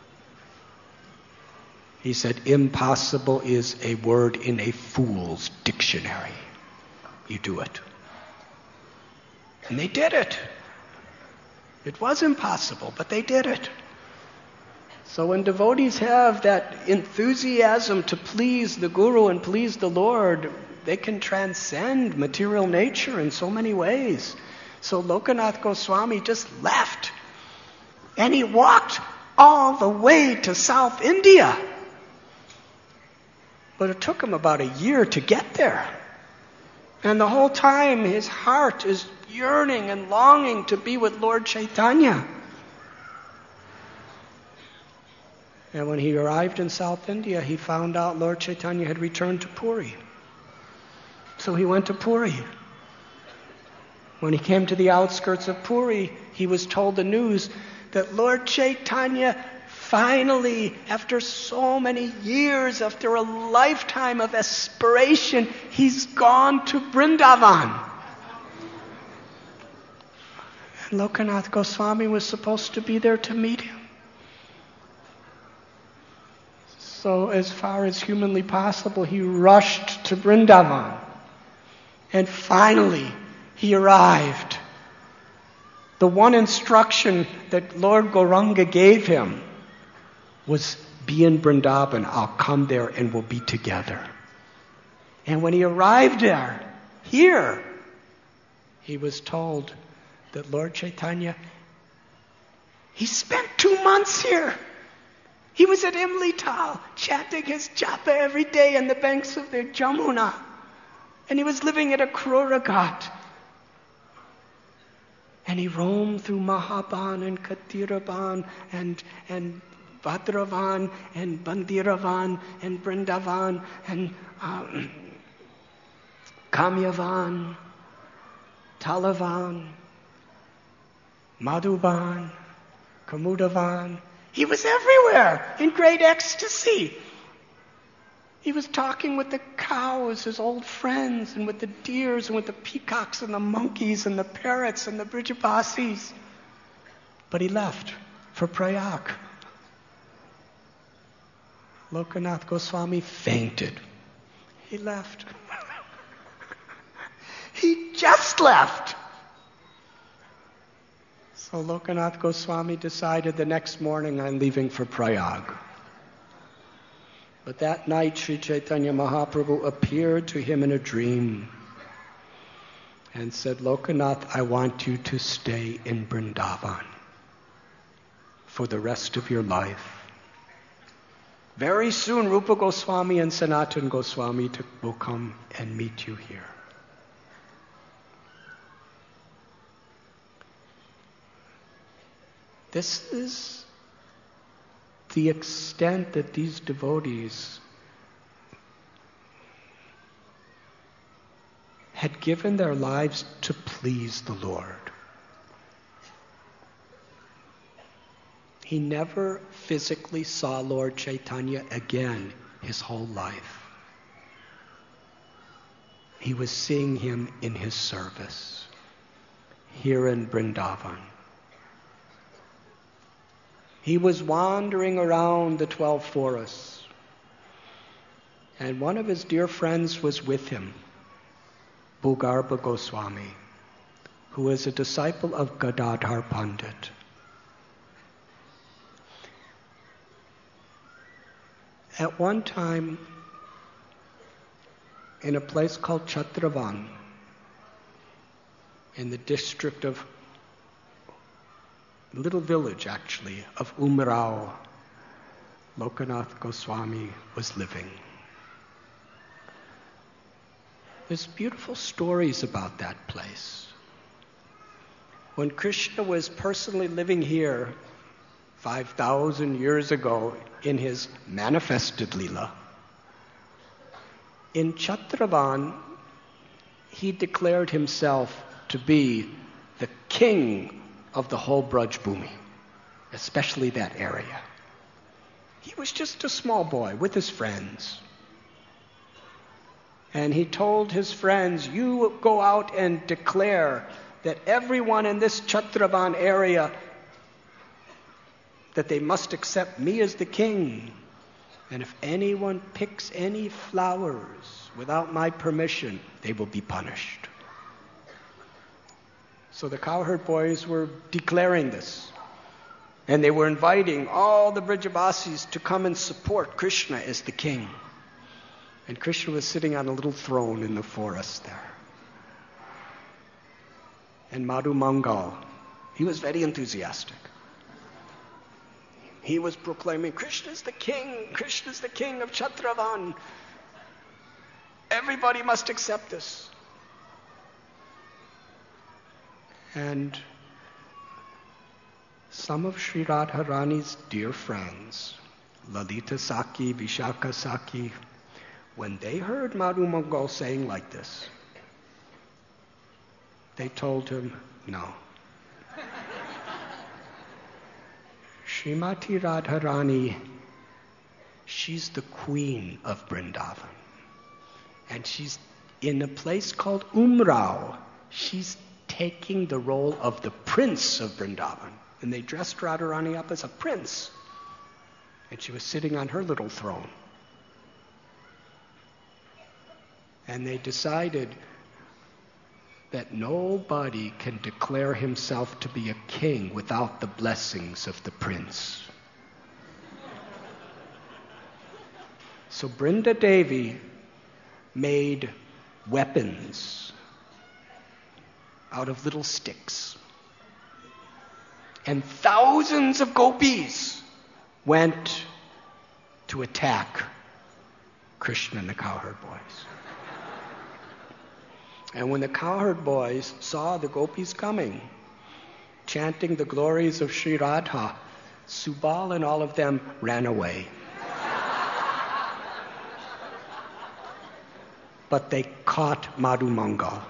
He said, impossible is a word in a fool's dictionary. You do it. And they did it. It was impossible, but they did it. So when devotees have that enthusiasm to please the Guru and please the Lord, they can transcend material nature in so many ways. So Lokanath Goswami just left. And he walked all the way to South India. But it took him about a year to get there. And the whole time his heart is yearning and longing to be with Lord Chaitanya. And when he arrived in South India, he found out Lord Chaitanya had returned to Puri. So he went to Puri. When he came to the outskirts of Puri, he was told the news that Lord Chaitanya finally, after so many years, after a lifetime of aspiration, he's gone to Vrindavan. And Lokanath Goswami was supposed to be there to meet him. So as far as humanly possible, he rushed to Vrindavan. And finally, he arrived. The one instruction that Lord Gauranga gave him was, be in Vrindavan, I'll come there and we'll be together. And when he arrived there, here, he was told that Lord Chaitanya, he spent 2 months here. He was at Imli Tal, chanting his japa every day on the banks of the Jamuna. And he was living at a Akrura Ghat. And he roamed through Mahaban and Katiraban and Bhadravan and Bandiravan and Vrindavan and Kamyavan, Talavan, Madhuban, Kamudavan. He was everywhere in great ecstasy. He was talking with the cows, his old friends, and with the deers, and with the peacocks, and the monkeys, and the parrots, and the Brijabasis. But he left for Prayag. Lokanath Goswami fainted. He left. He just left. So Lokanath Goswami decided the next morning, I'm leaving for Prayag. But that night, Sri Chaitanya Mahaprabhu appeared to him in a dream and said, Lokanath, I want you to stay in Vrindavan for the rest of your life. Very soon, Rupa Goswami and Sanatana Goswami will come and meet you here. This is the extent that these devotees had given their lives to please the Lord. He never physically saw Lord Chaitanya again his whole life. He was seeing him in his service here in Vrindavan. He was wandering around the 12 forests, and one of his dear friends was with him, Bhugarbha Goswami, who is a disciple of Gadadhar Pandit. At one time, in a place called Chatravan, in the district of little village, actually, of Umarao, Lokanath Goswami was living. There's beautiful stories about that place. When Krishna was personally living here 5,000 years ago in his manifested Leela, in Chatravan, he declared himself to be the king of the whole Braj Bhumi, especially that area. He was just a small boy with his friends. And he told his friends, you go out and declare that everyone in this Chhatravan area, that they must accept me as the king. And if anyone picks any flowers without my permission, they will be punished. So the cowherd boys were declaring this. And they were inviting all the Brajavasis to come and support Krishna as the king. And Krishna was sitting on a little throne in the forest there. And Madhu Mangal, he was very enthusiastic. He was proclaiming, Krishna's the king of Chhatravan. Everybody must accept this. And some of Sri Radharani's dear friends, Lalita Saki, Vishaka Saki, when they heard Madhu Mangal saying like this, they told him, no. Srimati Radharani, she's the queen of Vrindavan. And she's in a place called Umrao. She's taking the role of the prince of Vrindavan. And they dressed Radharani up as a prince. And she was sitting on her little throne. And they decided that nobody can declare himself to be a king without the blessings of the prince. So Brinda Devi made weapons out of little sticks. And thousands of gopis went to attack Krishna and the cowherd boys. And when the cowherd boys saw the gopis coming, chanting the glories of Sri Radha, Subal and all of them ran away. But they caught Madhu Mangal.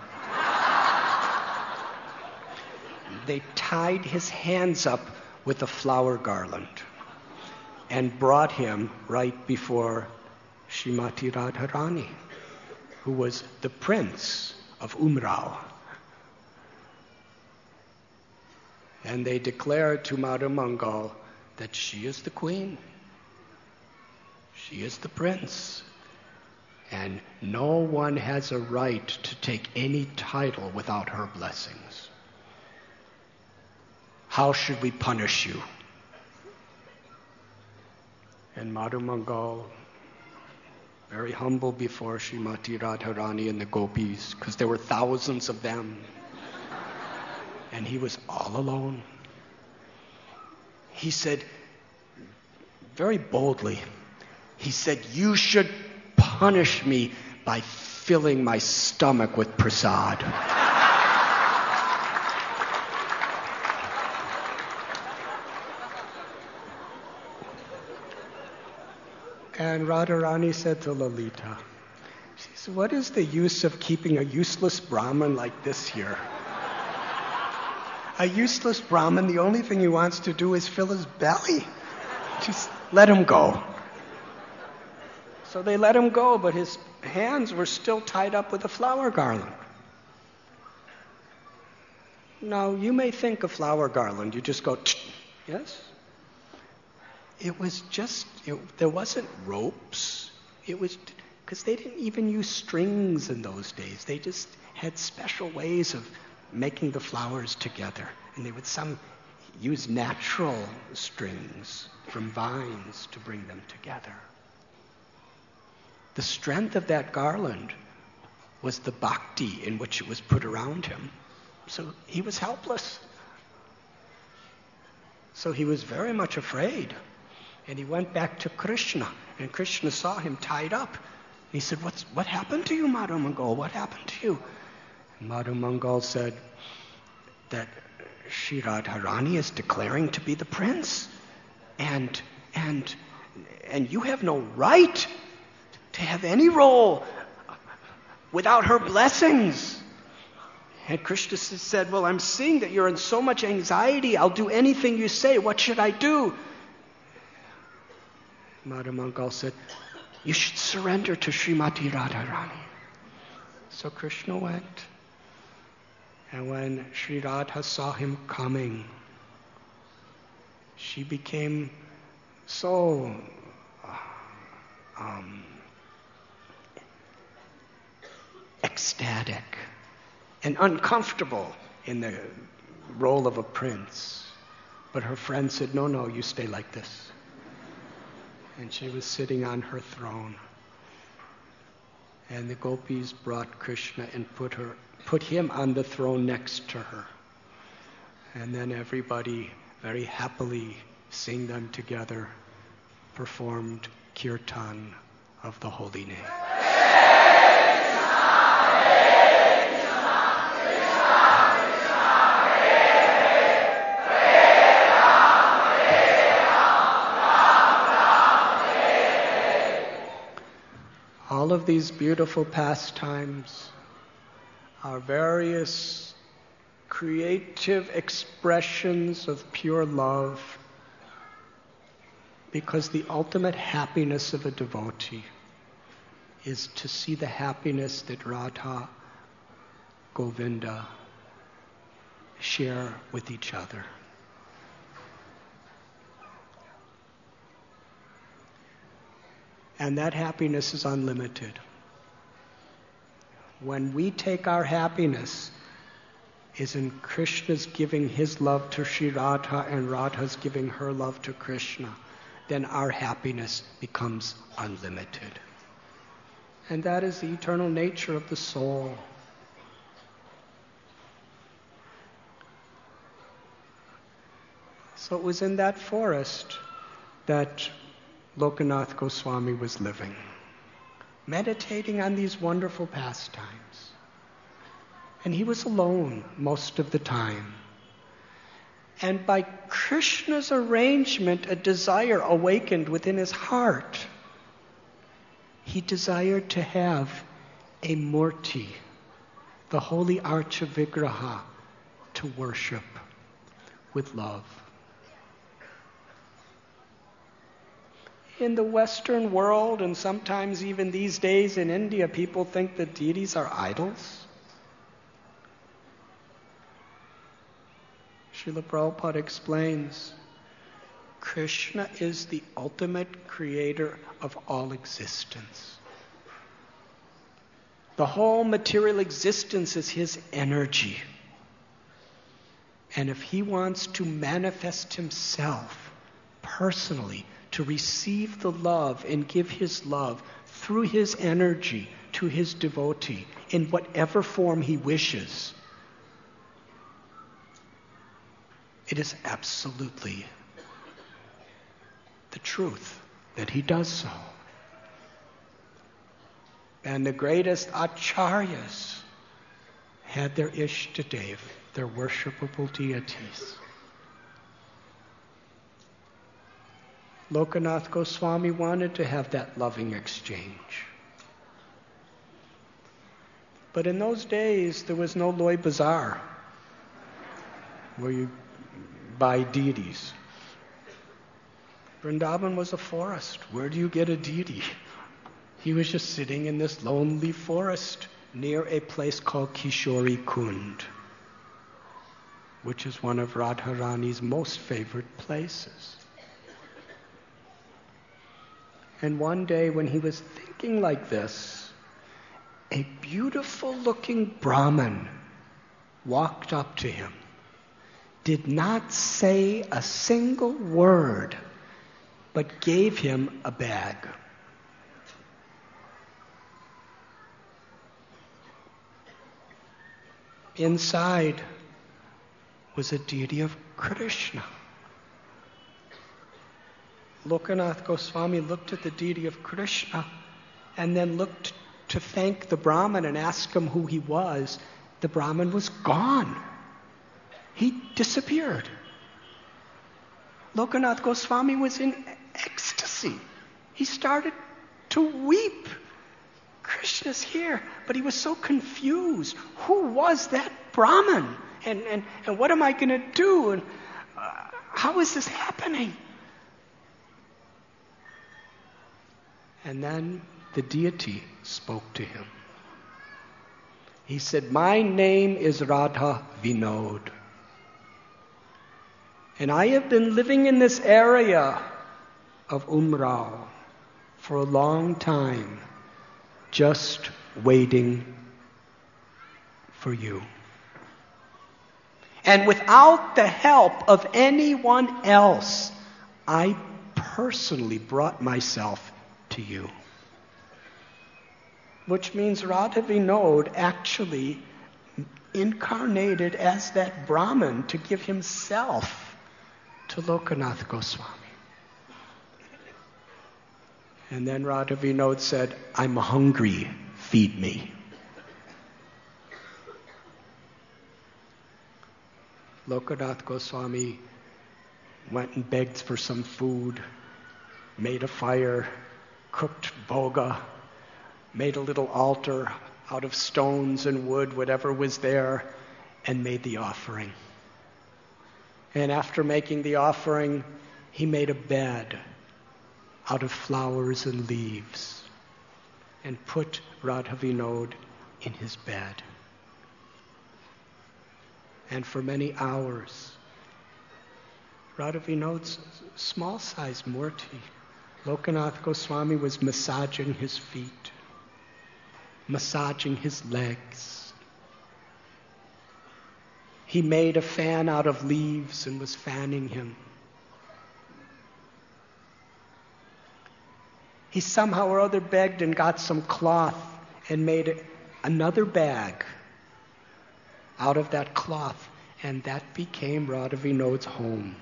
They tied his hands up with a flower garland and brought him right before Srimati Radharani, who was the prince of Umrao. And they declared to Madhu Mangal that she is the queen. She is the prince. And no one has a right to take any title without her blessings. How should we punish you? And Madhu Mangal, very humble before Srimati Radharani and the gopis, because there were thousands of them. And he was all alone. He said, very boldly, he said, you should punish me by filling my stomach with prasad. And Radharani said to Lalita, she said, what is the use of keeping a useless Brahmin like this here? A useless Brahmin, the only thing he wants to do is fill his belly. Just let him go. So they let him go, but his hands were still tied up with a flower garland. Now, you may think a flower garland, you just go, yes? It was just, there wasn't ropes. It was, because they didn't even use strings in those days. They just had special ways of making the flowers together. And they would use natural strings from vines to bring them together. The strength of that garland was the bhakti in which it was put around him. So he was helpless. So he was very much afraid. And he went back to Krishna, and Krishna saw him tied up. And he said, what happened to you, Madhu Mangal? What happened to you? And Madhu Mangal said that Sri Radharani is declaring to be the prince. And you have no right to have any role without her blessings. And Krishna said, well, I'm seeing that you're in so much anxiety. I'll do anything you say. What should I do? Madhamangal said, you should surrender to Srimati Radharani. So Krishna went. And when Sri Radha saw him coming, she became so ecstatic and uncomfortable in the role of a prince. But her friend said, no, you stay like this. And she was sitting on her throne. And the gopis brought Krishna and put him on the throne next to her. And then everybody, very happily, seeing them together, performed kirtan of the holy name. All of these beautiful pastimes are various creative expressions of pure love, because the ultimate happiness of a devotee is to see the happiness that Radha, Govinda share with each other. And that happiness is unlimited. When we take our happiness is in Krishna's giving his love to Sri Radha and Radha's giving her love to Krishna, then our happiness becomes unlimited. And that is the eternal nature of the soul. So it was in that forest that Lokanath Goswami was living, meditating on these wonderful pastimes. And he was alone most of the time. And by Krishna's arrangement, a desire awakened within his heart. He desired to have a murti, the holy archa vigraha, to worship with love. In the Western world, and sometimes even these days in India, people think that deities are idols. Srila Prabhupada explains, Krishna is the ultimate creator of all existence. The whole material existence is his energy. And if he wants to manifest himself personally, to receive the love and give his love through his energy to his devotee in whatever form he wishes, it is absolutely the truth that he does so. And the greatest acharyas had their Ishtadev, their worshipable deities. Lokanath Goswami wanted to have that loving exchange. But in those days, there was no Loy Bazaar where you buy deities. Vrindavan was a forest. Where do you get a deity? He was just sitting in this lonely forest near a place called Kishori Kund, which is one of Radharani's most favorite places. And one day when he was thinking like this, a beautiful looking Brahmin walked up to him, did not say a single word, but gave him a bag. Inside was a deity of Krishna. Lokanath Goswami looked at the deity of Krishna and then looked to thank the Brahmin and ask him who he was. The Brahmin was gone. He disappeared. Lokanath Goswami was in ecstasy. He started to weep. Krishna's here. But he was so confused. Who was that Brahman? And what am I going to do? And how is this happening? And then the deity spoke to him. He said, my name is Radha Vinod. And I have been living in this area of Umrao for a long time, just waiting for you. And without the help of anyone else, I personally brought myself to you. Which means Radha Vinod actually incarnated as that Brahman to give himself to Lokanath Goswami. And then Radha Vinod said, I'm hungry, feed me. Lokanath Goswami went and begged for some food, made a fire, cooked bhoga, made a little altar out of stones and wood, whatever was there, and made the offering. And after making the offering, he made a bed out of flowers and leaves and put Radha Vinod in his bed. And for many hours, Radha Vinod's small-sized murti, Lokanath Goswami was massaging his feet, massaging his legs. He made a fan out of leaves and was fanning him. He somehow or other begged and got some cloth and made another bag out of that cloth, and that became Radha Vinod's home.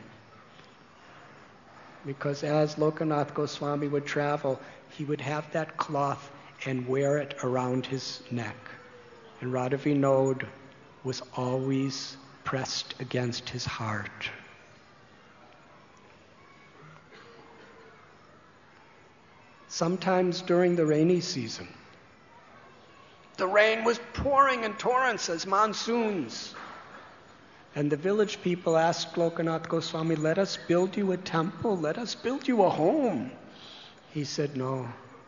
Because as Lokanath Goswami would travel, he would have that cloth and wear it around his neck. And Radha Vinod was always pressed against his heart. Sometimes during the rainy season, the rain was pouring in torrents as monsoons. And the village people asked Lokanath Goswami, let us build you a temple, let us build you a home. He said, no,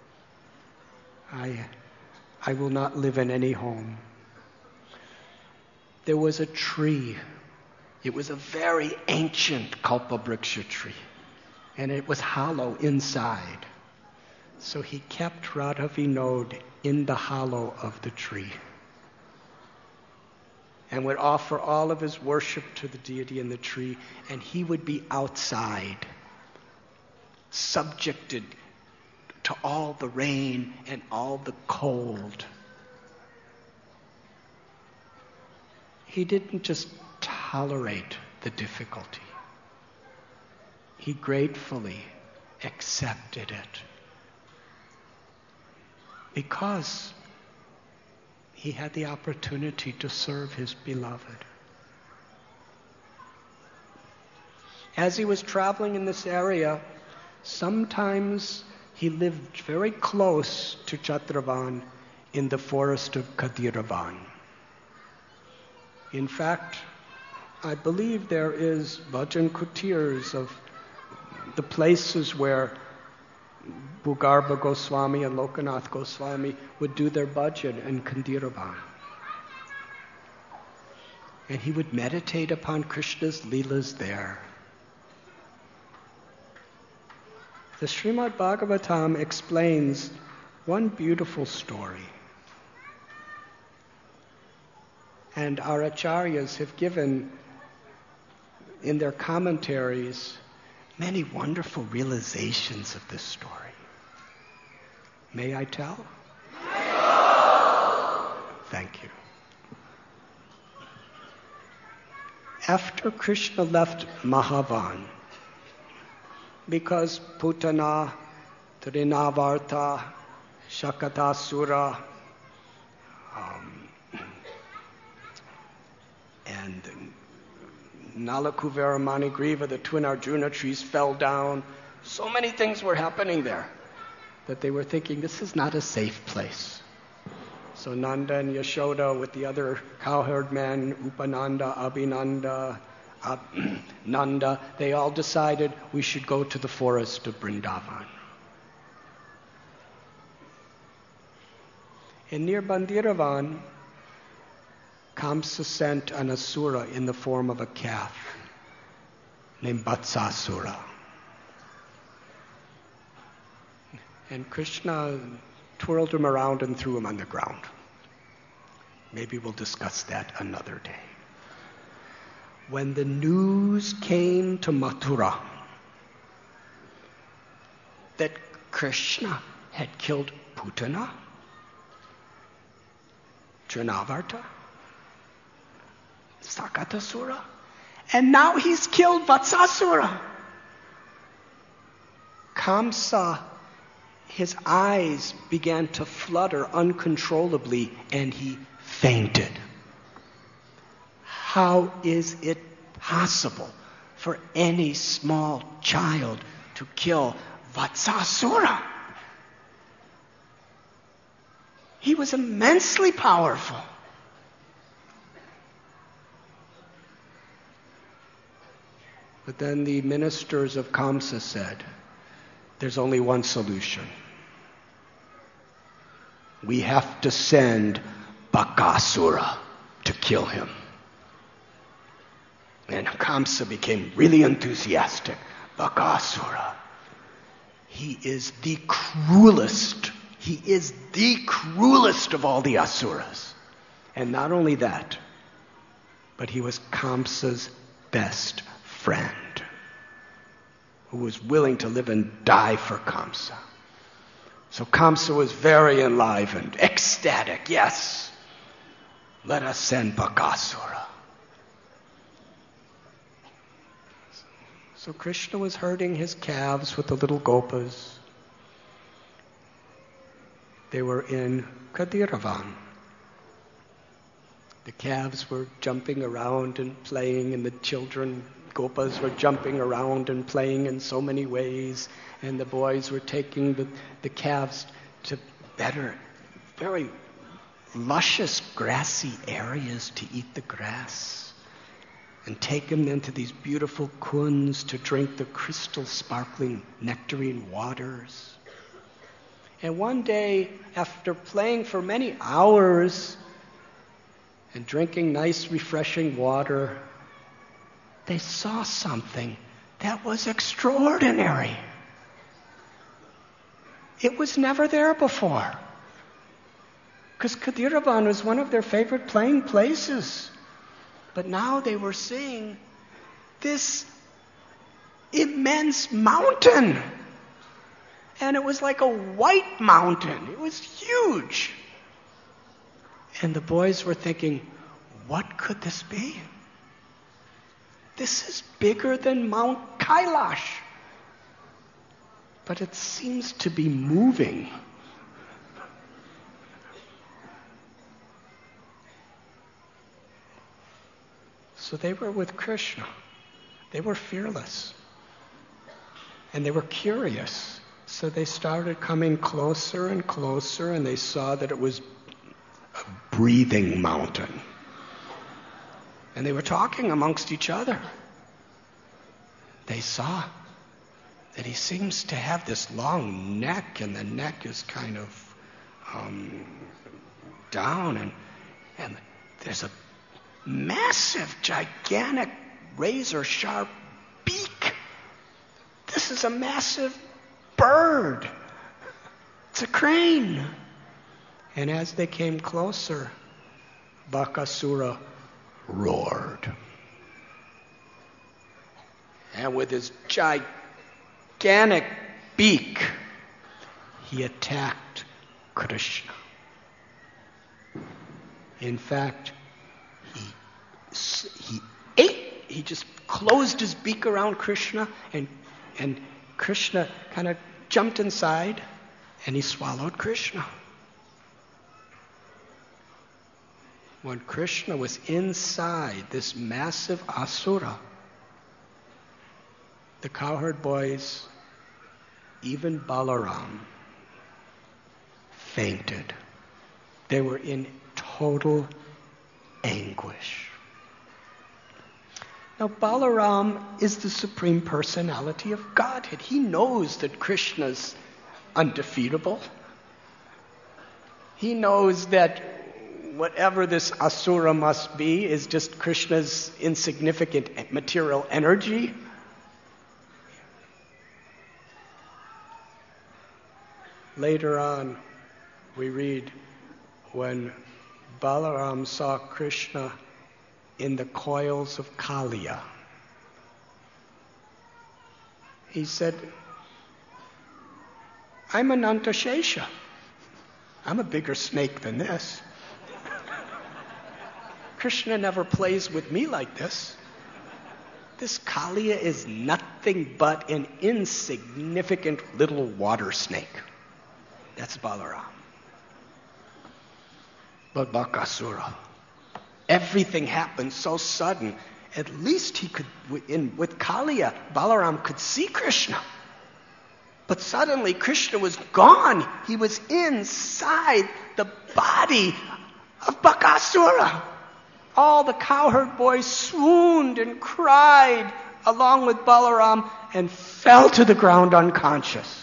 I will not live in any home. There was a tree. It was a very ancient Kalpavriksha tree, and it was hollow inside. So he kept Radha Vinod in the hollow of the tree and would offer all of his worship to the deity in the tree, and he would be outside, subjected to all the rain and all the cold. He didn't just tolerate the difficulty. He gratefully accepted it because he had the opportunity to serve his beloved. As he was traveling in this area, sometimes he lived very close to Chatravan in the forest of Kadiravan. In fact, I believe there is bhajan kutirs of the places where Bhugarbha Goswami and Lokanath Goswami would do their bhajan in Kadiravan. And he would meditate upon Krishna's leelas there. The Srimad Bhagavatam explains one beautiful story. And our acharyas have given in their commentaries many wonderful realizations of this story. May I tell? Thank you. After Krishna left Mahavan, because Putana, Trinavarta, Shakatasura, and Nalakuvara Manigriva, the twin Arjuna trees, fell down. So many things were happening there that they were thinking, this is not a safe place. So Nanda and Yashoda with the other cowherd men, Upananda, Abhinanda, Nanda, they all decided we should go to the forest of Vrindavan. And near Bandiravan, Kamsa sent an asura in the form of a calf named Vatsasura. And Krishna twirled him around and threw him on the ground. Maybe we'll discuss that another day. When the news came to Mathura that Krishna had killed Putana, Trinavarta, Sakatasura, and now he's killed Vatsasura, Kamsa, his eyes began to flutter uncontrollably and he fainted. How is it possible for any small child to kill Vatsasura? He was immensely powerful. But then the ministers of Kamsa said, there's only one solution. We have to send Bakasura to kill him. And Kamsa became really enthusiastic. Bakasura. He is the cruelest. He is the cruelest of all the asuras. And not only that, but he was Kamsa's best friend, who was willing to live and die for Kamsa. So Kamsa was very enlivened, ecstatic. Yes, let us send Bakasura. So Krishna was herding his calves with the little gopas. They were in Kadiravan. The calves were jumping around and playing, and the children, gopas, were jumping around and playing in so many ways, and the boys were taking the calves to better, very luscious grassy areas to eat the grass, and take them into these beautiful kunds to drink the crystal sparkling nectarine waters. And one day, after playing for many hours and drinking nice refreshing water, they saw something that was extraordinary. It was never there before. Because Kadiravan was one of their favorite playing places. But now they were seeing this immense mountain. And it was like a white mountain. It was huge. And the boys were thinking, what could this be? This is bigger than Mount Kailash. But it seems to be moving. So they were with Krishna. They were fearless. And they were curious. So they started coming closer and closer, and they saw that it was a breathing mountain. And they were talking amongst each other. They saw that he seems to have this long neck, and the neck is kind of down, and there's a massive, gigantic, razor-sharp beak. This is a massive bird. It's a crane. And as they came closer, Bakasura roared. And with his gigantic beak, he attacked Krishna. In fact, he just closed his beak around Krishna, and Krishna kind of jumped inside, and he swallowed Krishna. When Krishna was inside this massive asura, the cowherd boys, even Balaram, fainted. They were in total anguish. Now, Balaram is the Supreme Personality of Godhead. He knows that Krishna's undefeatable. He knows that whatever this asura must be is just Krishna's insignificant material energy. Later on, we read when Balaram saw Krishna in the coils of Kaliya, he said, I'm Anantashesha. I'm a bigger snake than this. Krishna never plays with me like this. This Kaliya is nothing but an insignificant little water snake. That's Balaram. But Bakasura, everything happened so sudden. At least he could, with Kaliya, Balaram could see Krishna. But suddenly Krishna was gone. He was inside the body of Bakasura. All the cowherd boys swooned and cried along with Balaram and fell to the ground unconscious.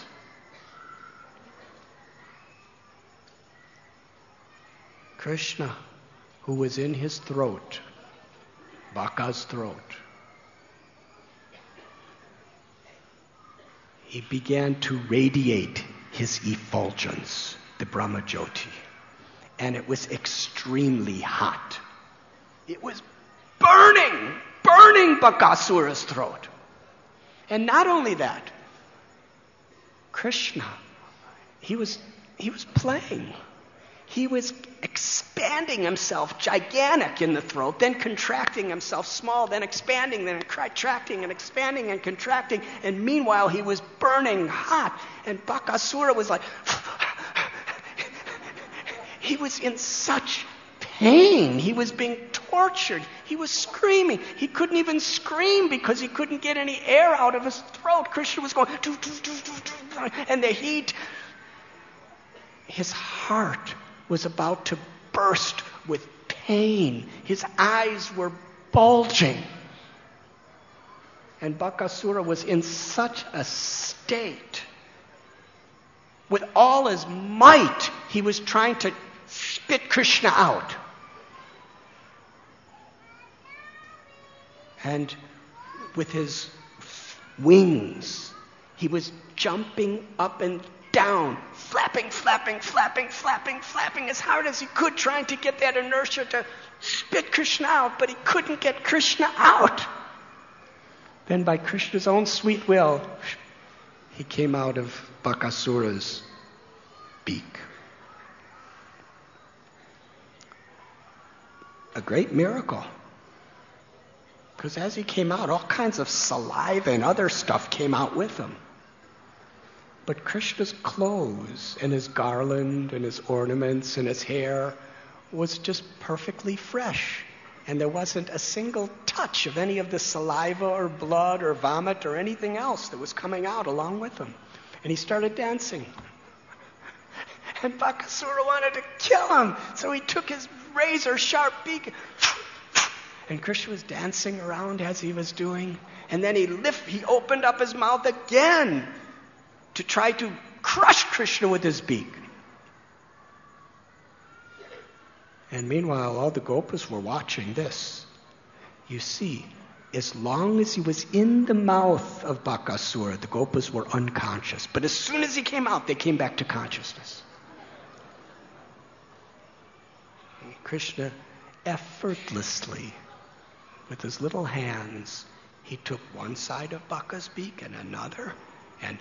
Krishna, who was in his throat, Baka's throat, he began to radiate his effulgence, the Brahmajyoti, and it was extremely hot. It was burning Bakasura's throat. And not only that, Krishna, he was playing. He was expanding himself gigantic in the throat, then contracting himself small, then expanding, then contracting and expanding and contracting. And meanwhile, he was burning hot. And Bakasura was like, he was in such pain. He was being tortured. He was screaming. He couldn't even scream because he couldn't get any air out of his throat. Krishna was going, doo, doo, doo, doo, doo, and the heat. His heart was about to burst with pain. His eyes were bulging. And Bakasura was in such a state. With all his might, he was trying to spit Krishna out. And with his wings, he was jumping up and down, flapping as hard as he could, trying to get that inertia to spit Krishna out, but he couldn't get Krishna out. Then by Krishna's own sweet will, he came out of Bakasura's beak. A great miracle. Because as he came out, all kinds of saliva and other stuff came out with him. But Krishna's clothes and his garland and his ornaments and his hair was just perfectly fresh. And there wasn't a single touch of any of the saliva or blood or vomit or anything else that was coming out along with him. And he started dancing. And Bakasura wanted to kill him. So he took his razor-sharp beak and Krishna was dancing around as he was doing. And then he opened up his mouth again to try to crush Krishna with his beak. And meanwhile, all the gopas were watching this. You see, as long as he was in the mouth of Bakasura, the gopas were unconscious. But as soon as he came out, they came back to consciousness. And Krishna effortlessly, with his little hands, he took one side of Baka's beak and another, and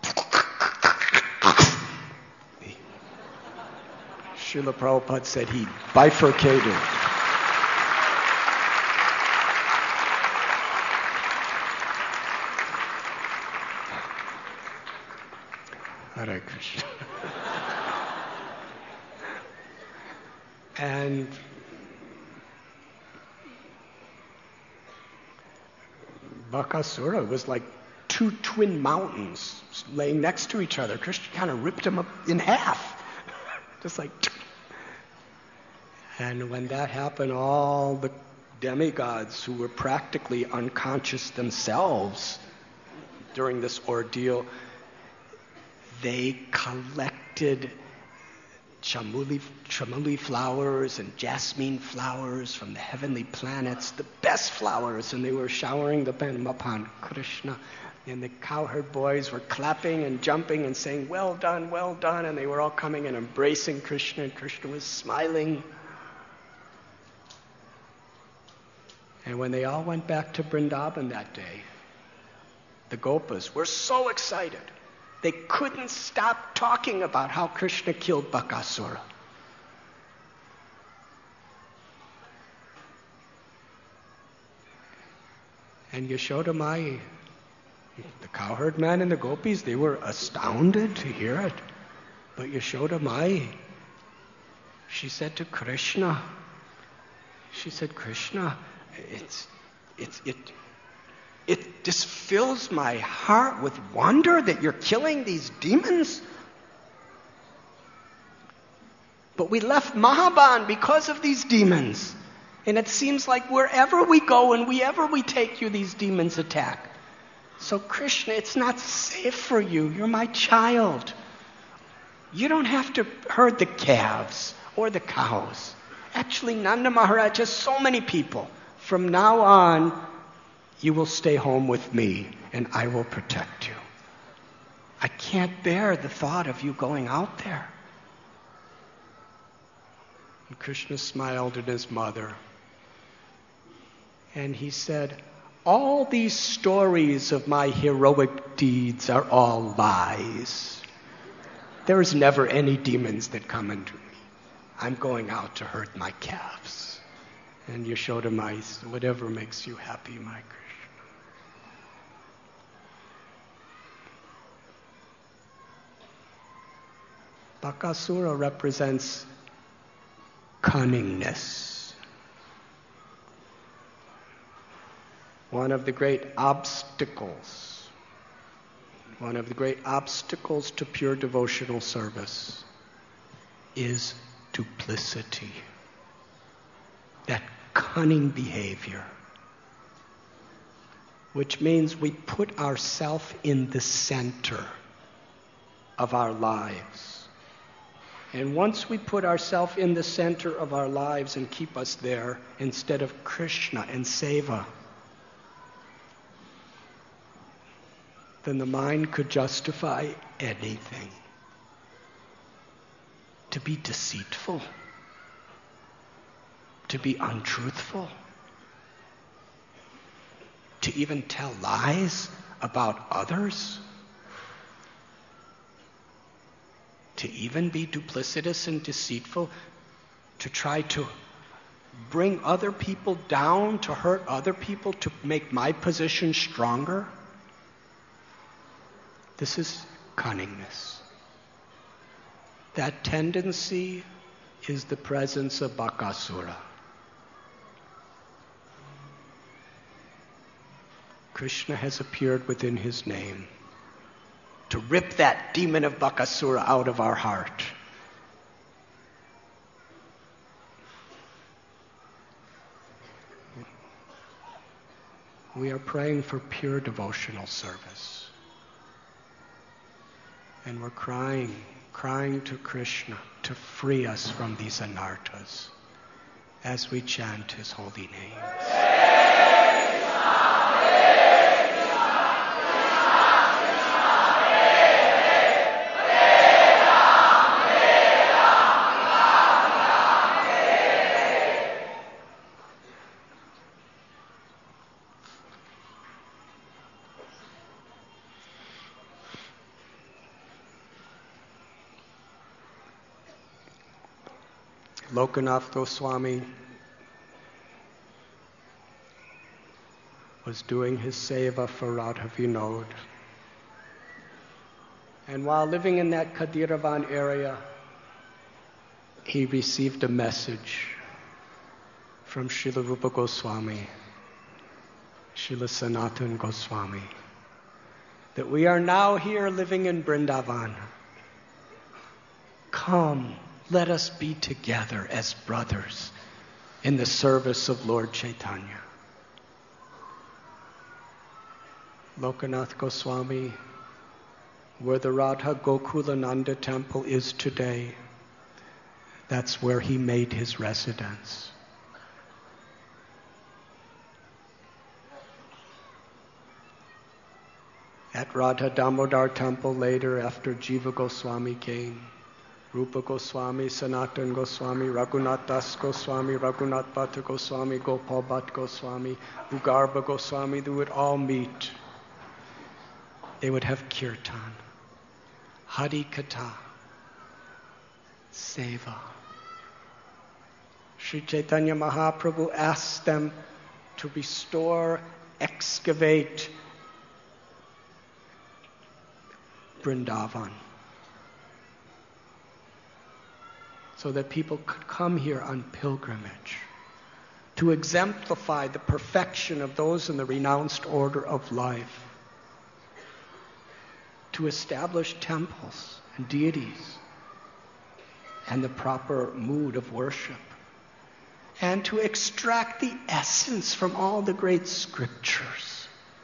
Srila Prabhupada said he bifurcated. Hare Krishna. And Bakasura was like two twin mountains laying next to each other. Krishna kind of ripped them up in half. Just like, And when that happened, all the demigods who were practically unconscious themselves during this ordeal, they collected chamuli flowers and jasmine flowers from the heavenly planets, the best flowers, and they were showering them upon Krishna. And the cowherd boys were clapping and jumping and saying, well done, and they were all coming and embracing Krishna, and Krishna was smiling. And when they all went back to Vrindavan that day, the Gopas were so excited. They couldn't stop talking about how Krishna killed Bakasura. And Yashoda Mai, the cowherd man and the gopis, they were astounded to hear it. But Yashoda Mai, she said to Krishna, Krishna, it just fills my heart with wonder that you're killing these demons. But we left Mahaban because of these demons. And it seems like wherever we go and wherever we take you, these demons attack. So Krishna, it's not safe for you. You're my child. You don't have to herd the calves or the cows. Actually, Nanda Maharaj has so many people. From now on, you will stay home with me and I will protect you. I can't bear the thought of you going out there. And Krishna smiled at his mother. And he said, all these stories of my heroic deeds are all lies. There is never any demons that come into me. I'm going out to herd my calves. And Yashoda Mai, whatever makes you happy, my Krishna. Bakasura represents cunningness. One of the great obstacles to pure devotional service is duplicity. That cunning behavior, which means we put ourselves in the center of our lives. And once we put ourselves in the center of our lives and keep us there instead of Krishna and Seva, then the mind could justify anything. To be deceitful, to be untruthful, to even tell lies about others, to even be duplicitous and deceitful, to try to bring other people down, to hurt other people, to make my position stronger. This is cunningness. That tendency is the presence of Bakasura. Krishna has appeared within his name to rip that demon of Bakasura out of our heart. We are praying for pure devotional service. And we're crying to Krishna to free us from these anarthas as we chant his holy names. Lokanath Goswami was doing his seva for Radha Vinod. And while living in that Kadiravan area, he received a message from Srila Rupa Goswami, Srila Sanatana Goswami, that we are now here living in Vrindavan. Come Let us be together as brothers in the service of Lord Chaitanya. Lokanath Goswami, where the Radha Gokulananda temple is today, that's where he made his residence. At Radha Damodar temple later, after Jiva Goswami came, Rupa Goswami, Sanatan Goswami, Raghunath Das Goswami, Raghunath Bhatta Goswami, Gopal Bhatt Goswami, Bugarbha Goswami, they would all meet. They would have kirtan, Hari Katha, Seva. Sri Chaitanya Mahaprabhu asked them to restore, excavate Vrindavan, so that people could come here on pilgrimage, to exemplify the perfection of those in the renounced order of life, to establish temples and deities and the proper mood of worship, and to extract the essence from all the great scriptures.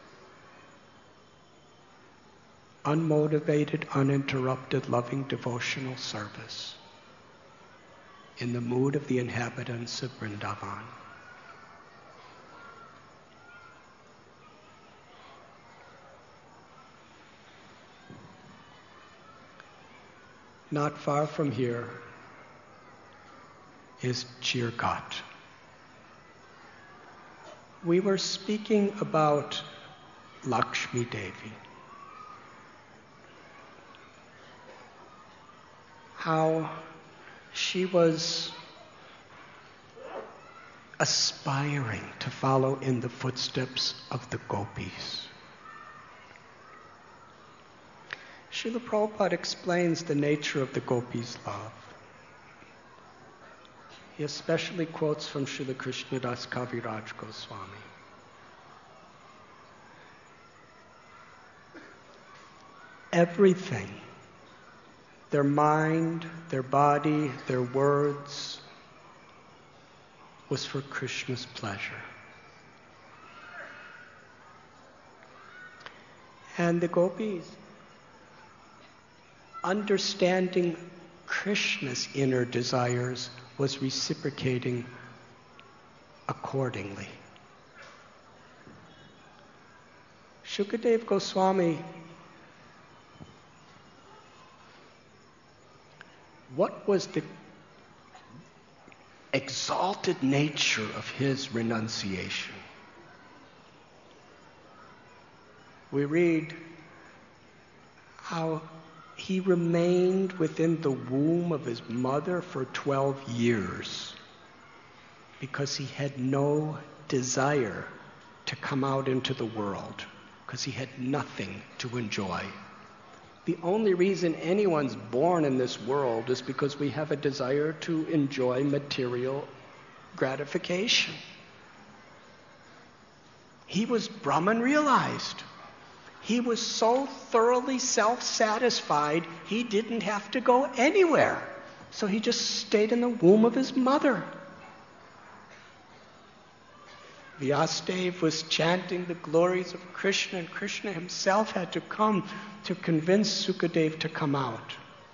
Unmotivated, uninterrupted, loving devotional service in the mood of the inhabitants of Vrindavan. Not far from here is Chirgat. We were speaking about Lakshmi Devi. How she was aspiring to follow in the footsteps of the gopis. Srila Prabhupada explains the nature of the gopis' love. He especially quotes from Srila Krishnadas Kaviraj Goswami. Everything, their mind, their body, their words, was for Krishna's pleasure. And the gopis, understanding Krishna's inner desires, was reciprocating accordingly. Shukadev Goswami, what was the exalted nature of his renunciation? We read how he remained within the womb of his mother for 12 years because he had no desire to come out into the world, because he had nothing to enjoy. The only reason anyone's born in this world is because we have a desire to enjoy material gratification. He was Brahman realized. He was so thoroughly self-satisfied, he didn't have to go anywhere. So he just stayed in the womb of his mother. Vyasadeva was chanting the glories of Krishna, and Krishna himself had to come to convince Sukadeva to come out.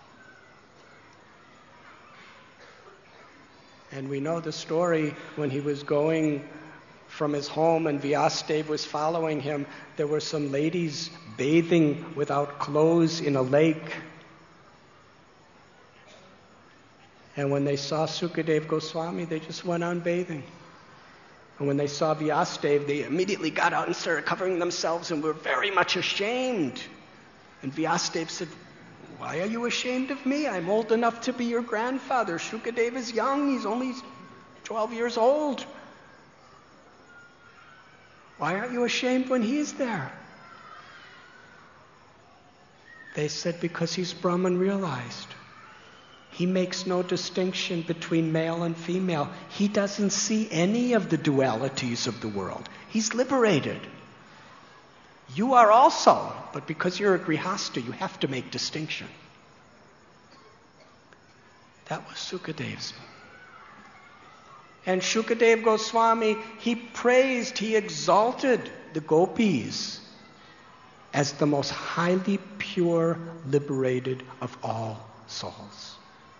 And we know the story when he was going from his home and Vyasadeva was following him. There were some ladies bathing without clothes in a lake. And when they saw Sukadeva Goswami, they just went on bathing. And when they saw Vyasadeva, they immediately got out and started covering themselves and were very much ashamed. And Vyasadeva said, "Why are you ashamed of me? I'm old enough to be your grandfather. Sukadeva is young. He's only 12 years old. Why aren't you ashamed when he's there?" They said, "Because he's Brahman realized. He makes no distinction between male and female. He doesn't see any of the dualities of the world. He's liberated. You are also, but because you're a grihasta, you have to make distinction." That was Sukadev's. And Shukadev Goswami, he praised, he exalted the gopis as the most highly pure, liberated of all souls.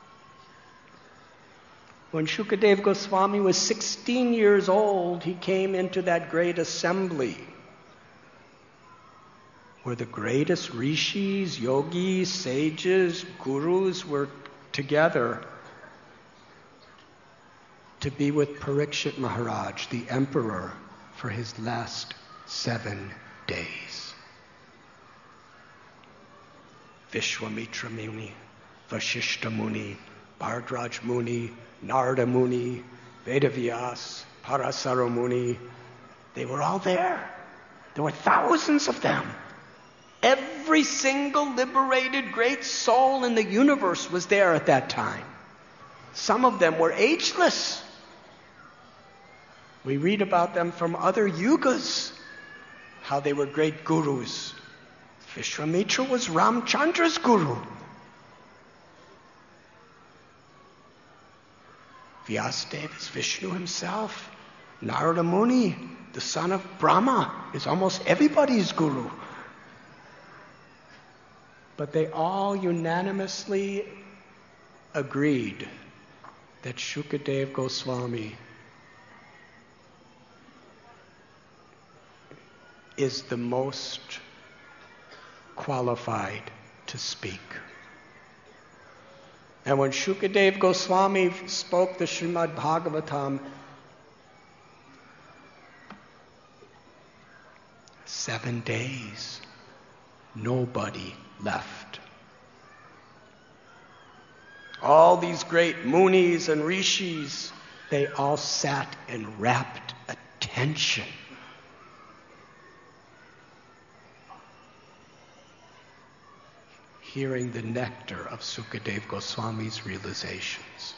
When Shukadev Goswami was 16 years old, he came into that great assembly where the greatest rishis, yogis, sages, gurus were together to be with Parikshit Maharaj, the emperor, for his last 7 days. Vishwamitra Muni, Vashishta Muni, Bhardraj Muni, Narada Muni, Vedavyas, Parasara Muni, they were all there. There were thousands of them. Every single liberated great soul in the universe was there at that time. Some of them were ageless. We read about them from other yugas, how they were great gurus. Vishwamitra was Ramchandra's guru. Vyasadeva is Vishnu himself. Narada Muni, the son of Brahma, is almost everybody's guru. But they all unanimously agreed that Shukadev Goswami is the most qualified to speak. And when Shukadev Goswami spoke the Srimad Bhagavatam, 7 days, nobody left. All these great munis and rishis, they all sat in rapt attention. Hearing the nectar of Sukadeva Goswami's realizations.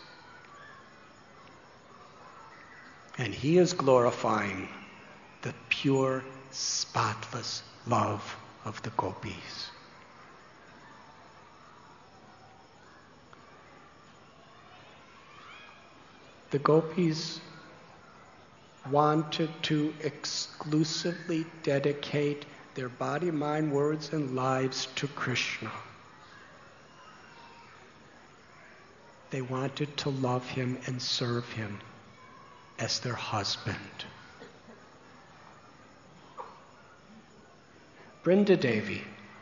And he is glorifying the pure, spotless love of the gopis. The gopis wanted to exclusively dedicate their body, mind, words, and lives to Krishna. They wanted to love him and serve him as their husband. Brinda Devi,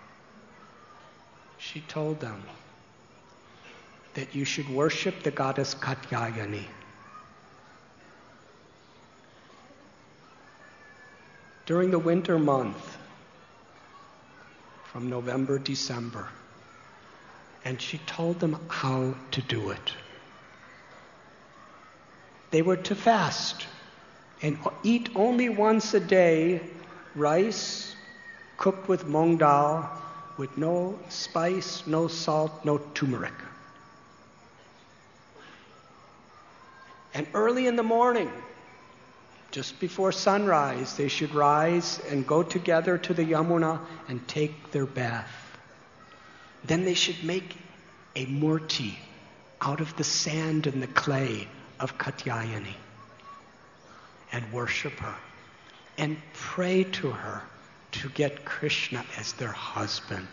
she told them that you should worship the goddess Katyayani. During the winter month, from November, December, and she told them how to do it. They were to fast and eat only once a day rice cooked with mung dal, with no spice, no salt, no turmeric. And early in the morning, just before sunrise, they should rise and go together to the Yamuna and take their bath. Then they should make a murti out of the sand and the clay of Katyayani and worship her and pray to her to get Krishna as their husband.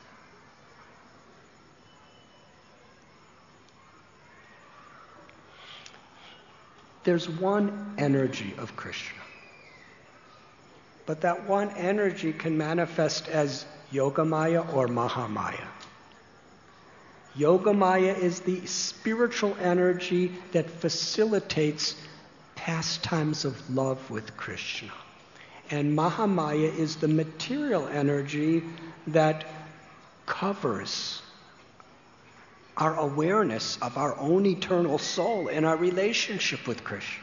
There's one energy of Krishna, but that one energy can manifest as Yogamaya or Mahamaya. Yogamaya is the spiritual energy that facilitates pastimes of love with Krishna. And Mahamaya is the material energy that covers our awareness of our own eternal soul and our relationship with Krishna.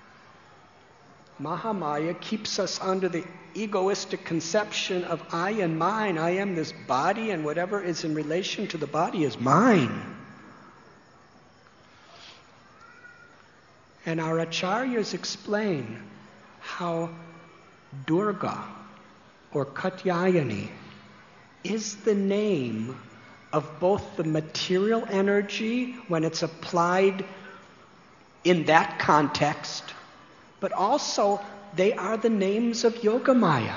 Mahamaya keeps us under the egoistic conception of I and mine. I am this body, and whatever is in relation to the body is mine. And our acharyas explain how Durga, or Katyayani, is the name of both the material energy when it's applied in that context, but also they are the names of Yogamaya.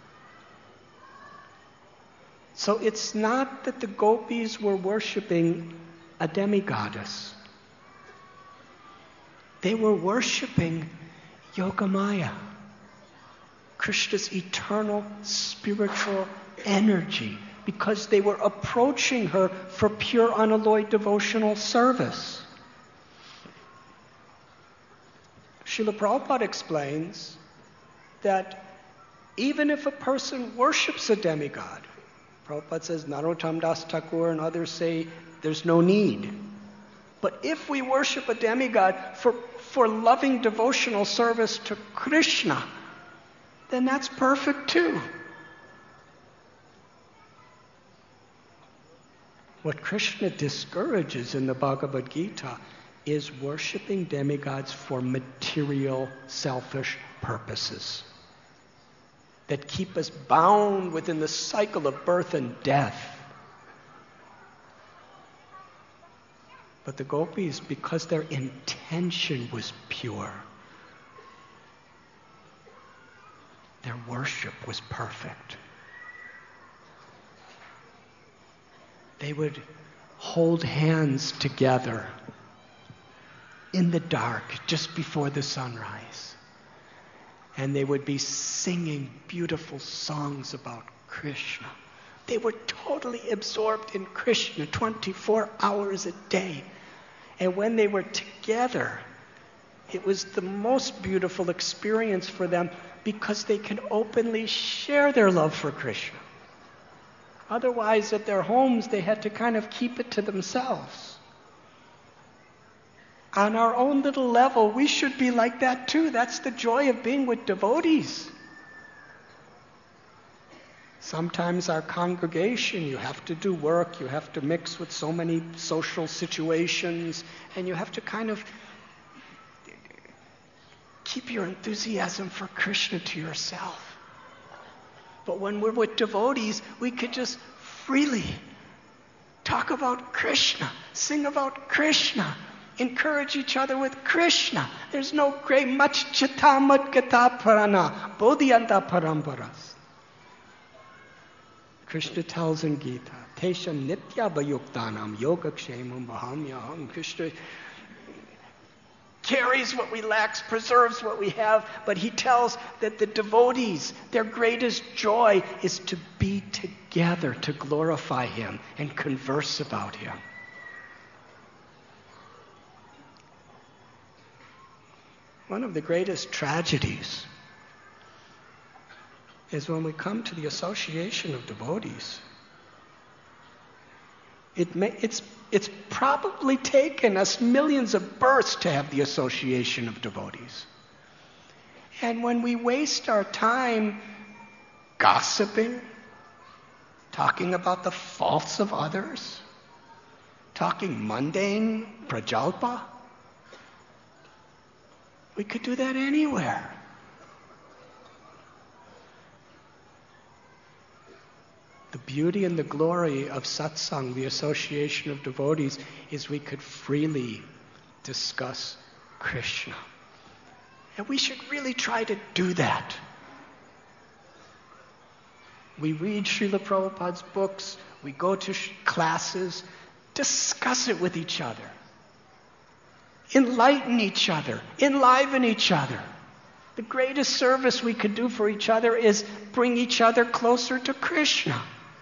So it's not that the gopis were worshipping a demigoddess. They were worshipping Yogamaya, Krishna's eternal spiritual energy, because they were approaching her for pure unalloyed devotional service. Srila Prabhupada explains that even if a person worships a demigod, Prabhupada says, Narottam Das Thakur and others say there's no need. But if we worship a demigod for loving devotional service to Krishna, then that's perfect too. What Krishna discourages in the Bhagavad Gita is worshipping demigods for material, selfish purposes that keep us bound within the cycle of birth and death. But the gopis, because their intention was pure, their worship was perfect. They would hold hands together in the dark just before the sunrise. And they would be singing beautiful songs about Krishna. They were totally absorbed in Krishna 24 hours a day. And when they were together, it was the most beautiful experience for them because they can openly share their love for Krishna. Otherwise, at their homes, they had to kind of keep it to themselves. On our own little level, we should be like that too. That's the joy of being with devotees. Sometimes our congregation, you have to do work, you have to mix with so many social situations, and you have to kind of keep your enthusiasm for Krishna to yourself. But when we're with devotees, we could just freely talk about Krishna, sing about Krishna, encourage each other with Krishna. There's no great much chita madgata parana, bodhyanta paramparas. Krishna tells in Gita, Tesha nitya vayuktanam yogakshemam bahamyaham. Krishna carries what we lack, preserves what we have, but he tells that the devotees, their greatest joy is to be together, to glorify him and converse about him. One of the greatest tragedies is when we come to the association of devotees. It's probably taken us millions of births to have the association of devotees. And when we waste our time gossiping, talking about the faults of others, talking mundane prajalpa, we could do that anywhere. The beauty and the glory of satsang, the association of devotees, is we could freely discuss Krishna. And we should really try to do that. We read Srila Prabhupada's books, we go to classes, discuss it with each other. Enlighten each other, enliven each other. The greatest service we could do for each other is bring each other closer to Krishna.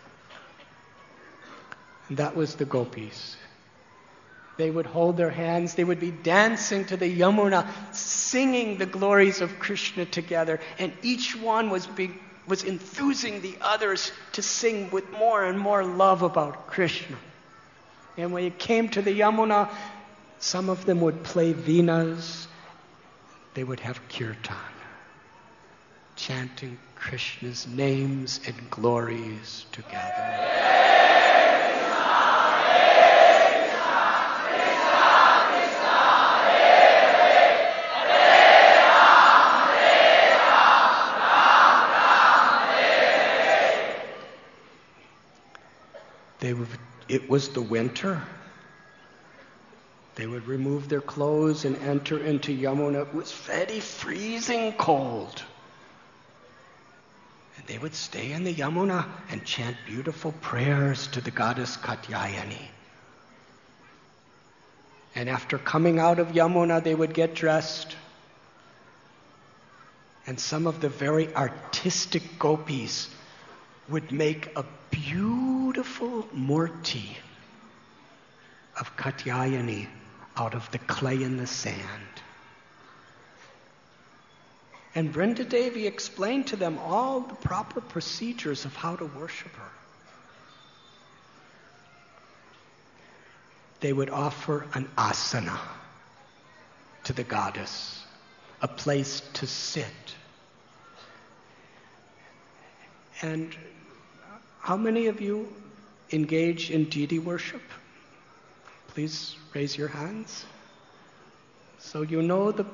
And that was the gopis. They would hold their hands, they would be dancing to the Yamuna, singing the glories of Krishna together, and each one was enthusing the others to sing with more and more love about Krishna. And when it came to the Yamuna, some of them would play venas, they would have kirtan, chanting Krishna's names and glories together. They would it was the winter, they would remove their clothes and enter into Yamuna. It was very freezing cold. And they would stay in the Yamuna and chant beautiful prayers to the goddess Katyayani. And after coming out of Yamuna, they would get dressed. And some of the very artistic gopis would make a beautiful murti of Katyayani out of the clay in the sand. And Brinda Devi explained to them all the proper procedures of how to worship her. They would offer an asana to the goddess, a place to sit. And how many of you engage in deity worship? Please raise your hands. So you know the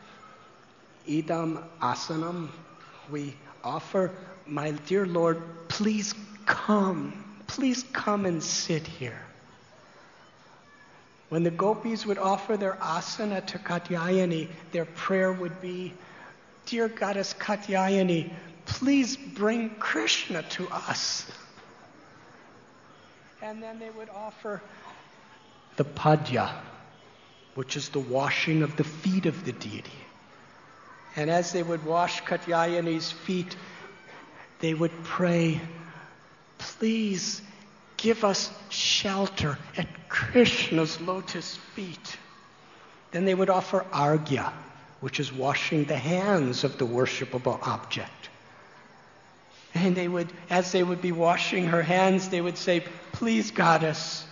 idam asanam we offer. My dear Lord, please come and sit here. When the gopis would offer their asana to Katyayani, their prayer would be, dear goddess Katyayani, please bring Krishna to us. And then they would offer the padya, which is the washing of the feet of the deity. And as they would wash Katyayani's feet, they would pray, please give us shelter at Krishna's lotus feet. Then they would offer arghya, which is washing the hands of the worshipable object. And they would, as they would be washing her hands, they would say, please, goddess,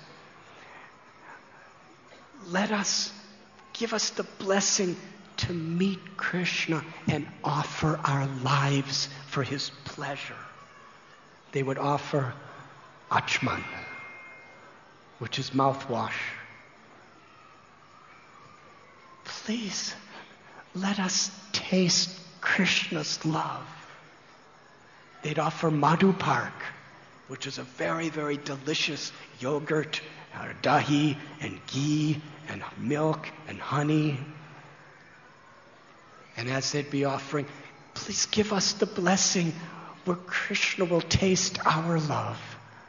give us the blessing to meet Krishna and offer our lives for his pleasure. They would offer achman, which is mouthwash. Please, let us taste Krishna's love. They'd offer madhupark, which is a very, very delicious yogurt, dahi and ghee and milk and honey. And as they'd be offering, please give us the blessing where Krishna will taste our love.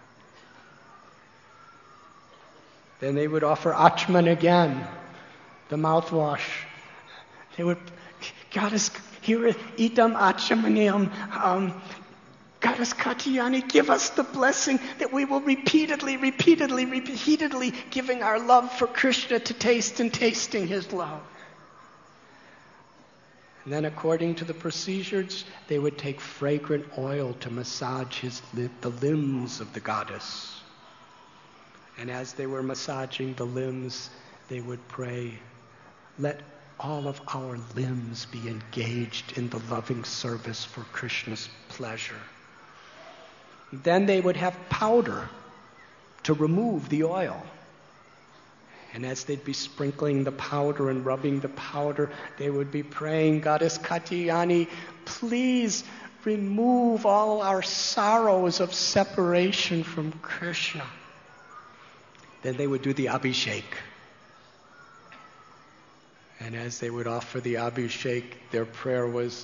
Then they would offer achman again, the mouthwash. They would, Goddess, here is idam achmaniyam. Goddess Katyayani, give us the blessing that we will repeatedly giving our love for Krishna to taste and tasting his love. And then according to the procedures, they would take fragrant oil to massage the limbs of the goddess. And as they were massaging the limbs, they would pray, let all of our limbs be engaged in the loving service for Krishna's pleasure. Then they would have powder to remove the oil. And as they'd be sprinkling the powder and rubbing the powder, they would be praying, Goddess Katyayani, please remove all our sorrows of separation from Krishna. Then they would do the abhishek. And as they would offer the abhishek, their prayer was,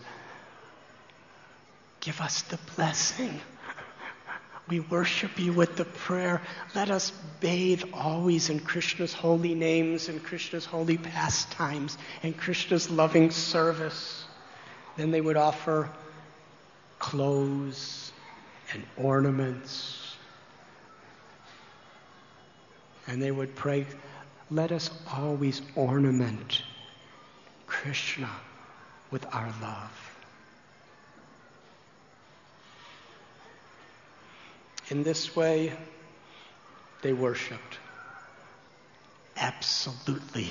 give us the blessing. We worship you with the prayer. Let us bathe always in Krishna's holy names and Krishna's holy pastimes and Krishna's loving service. Then they would offer clothes and ornaments. And they would pray, let us always ornament Krishna with our love. In this way, they worshipped absolutely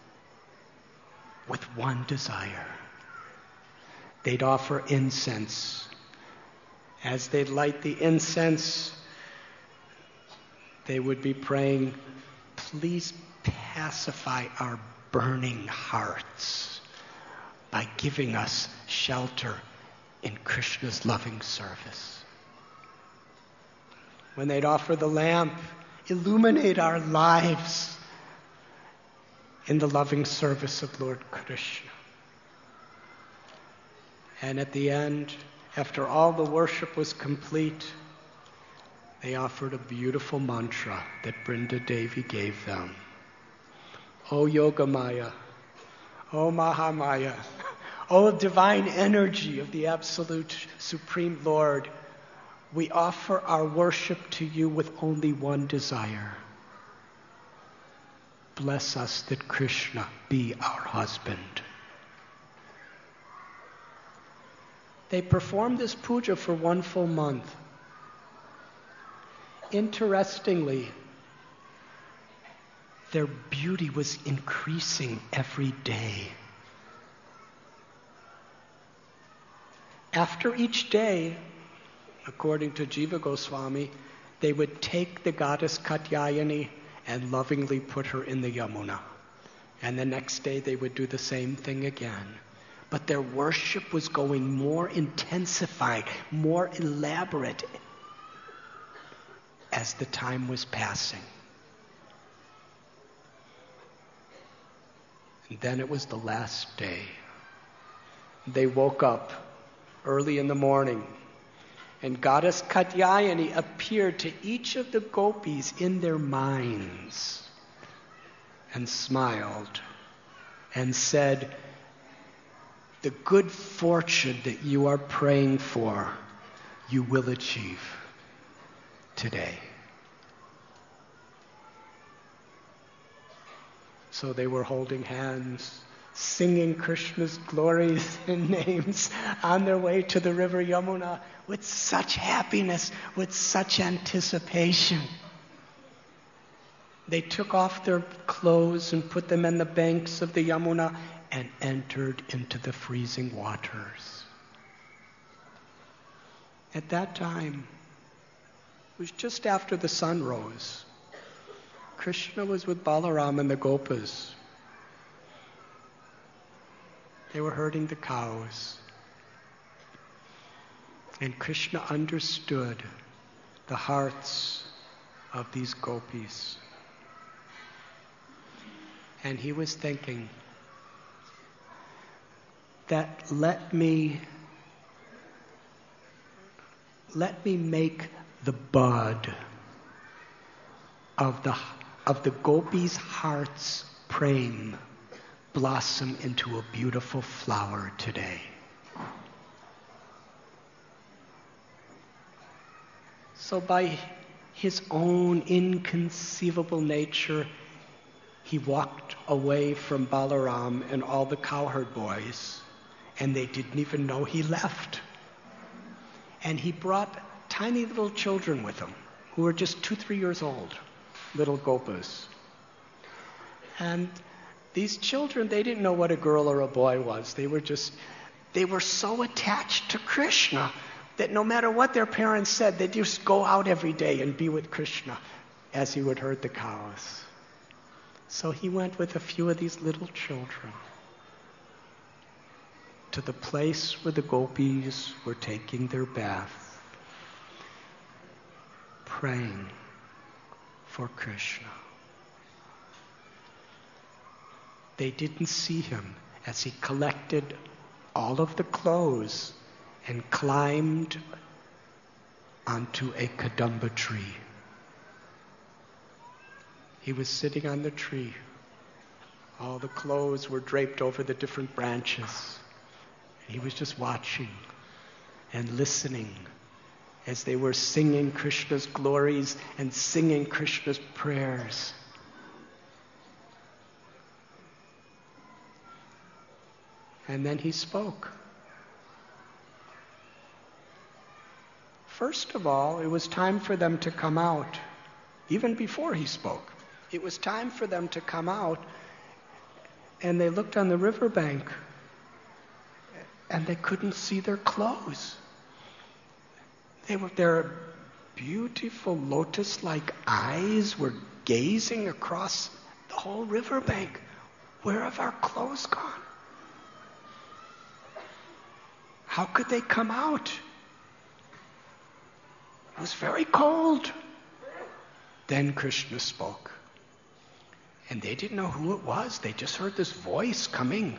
with one desire. They'd offer incense. As they'd light the incense, they would be praying, please pacify our burning hearts by giving us shelter in Krishna's loving service. When they'd offer the lamp, illuminate our lives in the loving service of Lord Krishna. And at the end, after all the worship was complete, they offered a beautiful mantra that Brinda Devi gave them. O Yogamaya, O Mahamaya, O divine energy of the Absolute Supreme Lord, we offer our worship to you with only one desire. Bless us that Krishna be our husband. They performed this puja for 1 full month. Interestingly, their beauty was increasing every day. After each day, according to Jiva Goswami, they would take the goddess Katyayani and lovingly put her in the Yamuna. And the next day they would do the same thing again. But their worship was going more intensified, more elaborate as the time was passing. And then it was the last day. They woke up early in the morning, and Goddess Katyayani appeared to each of the gopis in their minds and smiled and said, "The good fortune that you are praying for, you will achieve today." So they were holding hands, singing Krishna's glories and names on their way to the river Yamuna with such happiness, with such anticipation. They took off their clothes and put them in the banks of the Yamuna and entered into the freezing waters. At that time, it was just after the sun rose. Krishna was with Balaram and the Gopas. They were herding the cows. And Krishna understood the hearts of these gopis. And he was thinking that let me make the bud of the gopis' hearts prem blossom into a beautiful flower today. So by his own inconceivable nature, he walked away from Balaram and all the cowherd boys, and they didn't even know he left. And he brought tiny little children with him, who were just 2-3 years old, little gopas. And these children, they didn't know what a girl or a boy was. They were so attached to Krishna that no matter what their parents said, they'd just go out every day and be with Krishna as he would herd the cows. So he went with a few of these little children to the place where the gopis were taking their bath, praying for Krishna. They didn't see him as he collected all of the clothes and climbed onto a kadamba tree. He was sitting on the tree. All the clothes were draped over the different branches. He was just watching and listening as they were singing Krishna's glories and singing Krishna's prayers. And then he spoke. First of all, it was time for them to come out. Even before he spoke, it was time for them to come out. And they looked on the riverbank, and they couldn't see their clothes. Their beautiful lotus-like eyes were gazing across the whole riverbank. Where have our clothes gone? How could they come out? It was very cold. Then Krishna spoke. And they didn't know who it was. They just heard this voice coming.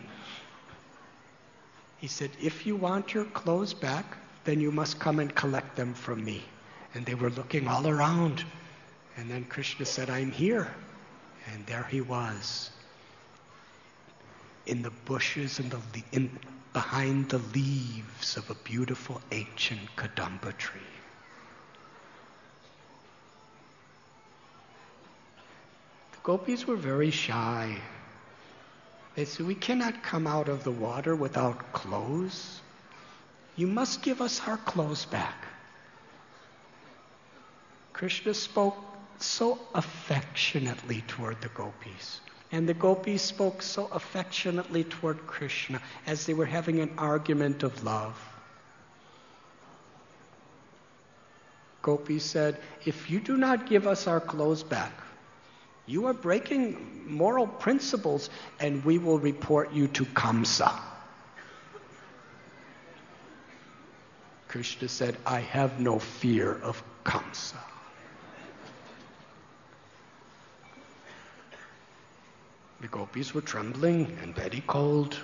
He said, if you want your clothes back, then you must come and collect them from me. And they were looking all around. And then Krishna said, I'm here. And there he was, in the bushes and behind the leaves of a beautiful ancient Kadamba tree. The gopis were very shy. They said, we cannot come out of the water without clothes. You must give us our clothes back. Krishna spoke so affectionately toward the gopis. And the gopis spoke so affectionately toward Krishna as they were having an argument of love. Gopi said, if you do not give us our clothes back, you are breaking moral principles and we will report you to Kamsa. Krishna said, I have no fear of Kamsa. The gopis were trembling and very cold.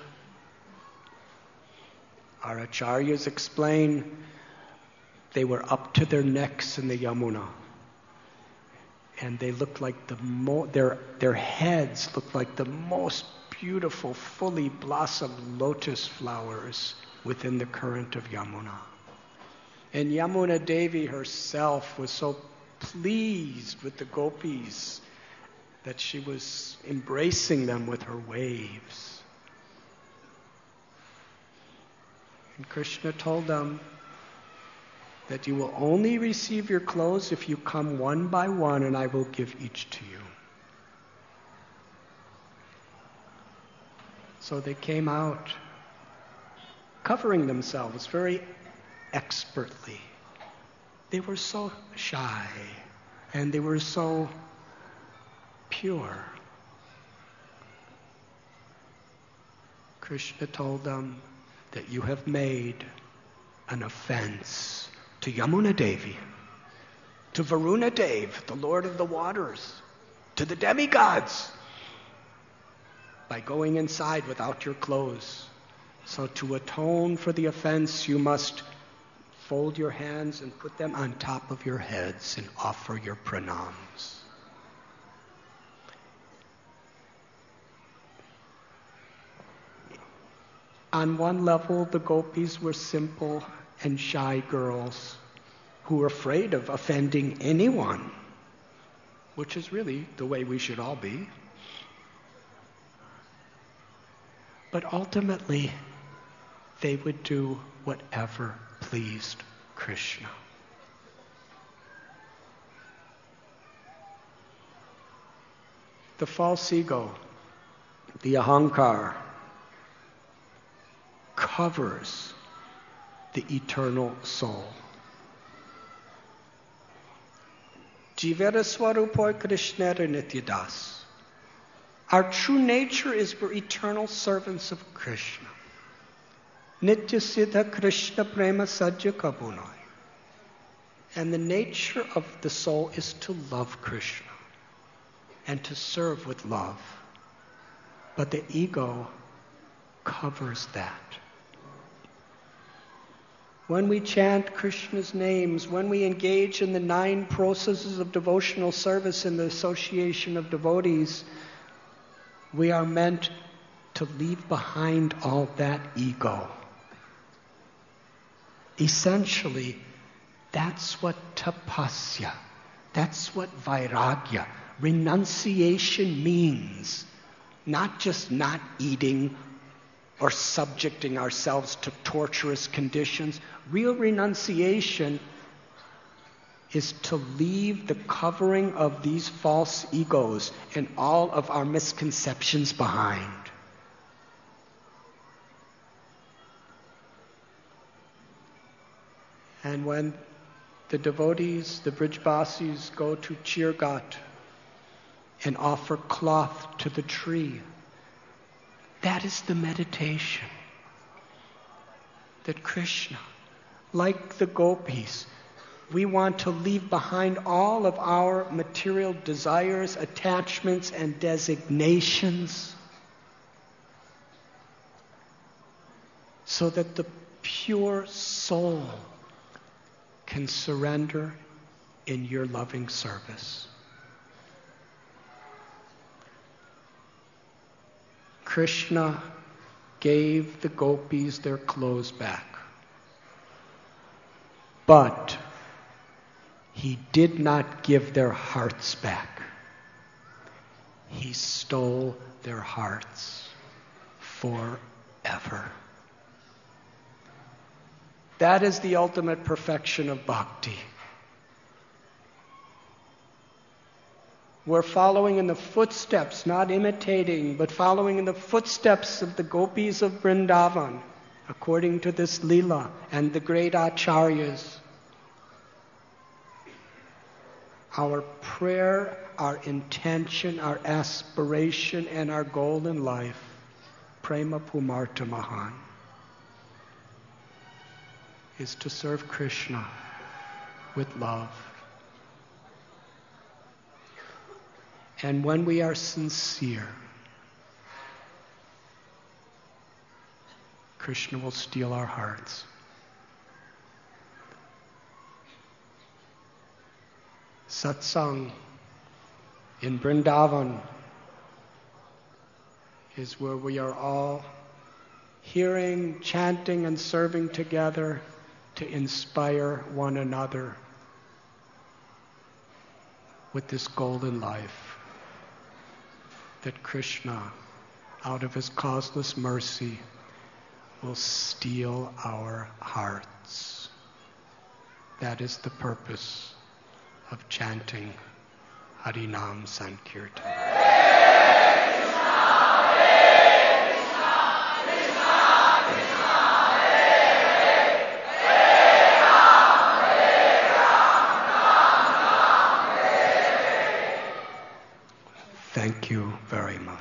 Our acharyas explain they were up to their necks in the Yamuna. And they looked like their heads looked like the most beautiful, fully blossomed lotus flowers within the current of Yamuna. And Yamuna Devi herself was so pleased with the gopis that she was embracing them with her waves. And Krishna told them that you will only receive your clothes if you come one by one, and I will give each to you. So they came out, covering themselves very expertly. They were so shy, and they were so pure. Krishna told them that you have made an offense to Yamuna Devi, to Varuna Dev, the Lord of the waters, to the demigods, by going inside without your clothes. So to atone for the offense, you must fold your hands and put them on top of your heads and offer your pranams. On one level, the gopis were simple and shy girls who were afraid of offending anyone, which is really the way we should all be. But ultimately, they would do whatever pleased Krishna. The false ego, the ahankar, covers the eternal soul. Jivara Swarupoi Krishnara Nityadas. Our true nature is we're eternal servants of Krishna. Nitya Siddha Krishna Prema Sajja Kabunai. And the nature of the soul is to love Krishna and to serve with love. But the ego covers that. When we chant Krishna's names, when we engage in the 9 processes of devotional service in the association of devotees, we are meant to leave behind all that ego. Essentially, that's what tapasya, that's what vairagya, renunciation means. Not just not eating or subjecting ourselves to torturous conditions. Real renunciation is to leave the covering of these false egos and all of our misconceptions behind. And when the devotees, the Brijbasis, go to Chirgat and offer cloth to the tree, that is the meditation. That Krishna, like the gopis, We want to leave behind all of our material desires, attachments, and designations so that the pure soul can surrender in your loving service. Krishna gave the gopis their clothes back, but he did not give their hearts back. He stole their hearts forever. That is the ultimate perfection of bhakti. We're following in the footsteps, not imitating, but following in the footsteps of the gopis of Vrindavan, according to this Leela and the great acharyas. Our prayer, our intention, our aspiration, and our goal in life, Prema Pumarta Mahan, is to serve Krishna with love. And when we are sincere, Krishna will steal our hearts. Satsang in Vrindavan is where we are all hearing, chanting, and serving together to inspire one another with this golden life that Krishna, out of his causeless mercy, will steal our hearts. That is the purpose of chanting Harinam Sankirtan. Thank you very much.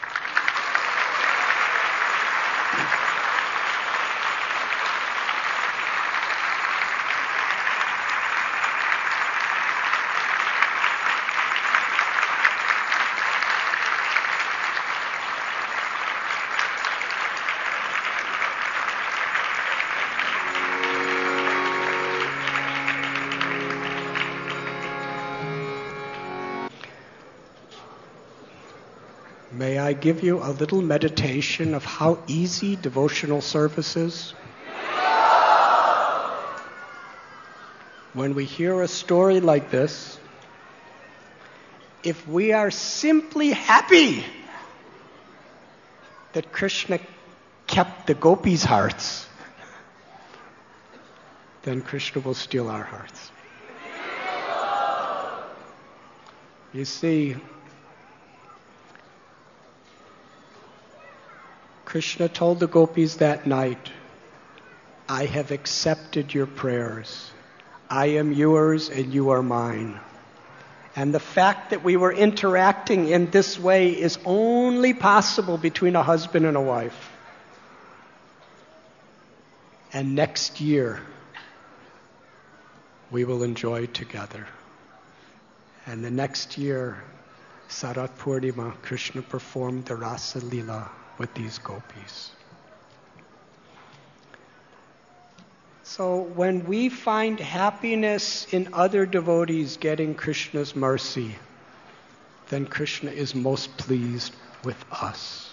May I give you a little meditation of how easy devotional service is? When we hear a story like this, if we are simply happy that Krishna kept the gopis' hearts, then Krishna will steal our hearts. You see, Krishna told the gopis that night, I have accepted your prayers. I am yours and you are mine. And the fact that we were interacting in this way is only possible between a husband and a wife. And next year, we will enjoy together. And the next year, Sarat Purnima, Krishna performed the Rasa Leela with these gopis. So when we find happiness in other devotees getting Krishna's mercy, then Krishna is most pleased with us.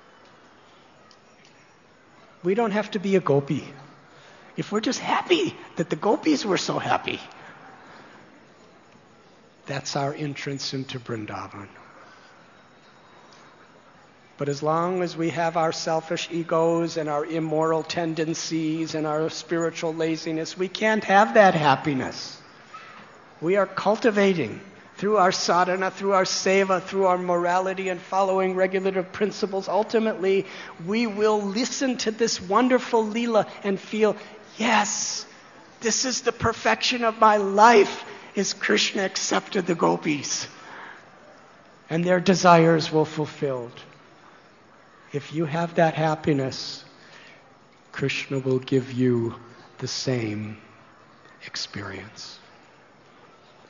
We don't have to be a gopi. If we're just happy that the gopis were so happy, that's our entrance into Vrindavan. But as long as we have our selfish egos and our immoral tendencies and our spiritual laziness, we can't have that happiness. We are cultivating through our sadhana, through our seva, through our morality and following regulative principles. Ultimately, we will listen to this wonderful Leela and feel, yes, this is the perfection of my life, is Krishna accepted the gopis. And their desires were fulfilled. If you have that happiness, Krishna will give you the same experience.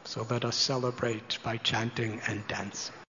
So let us celebrate by chanting and dancing.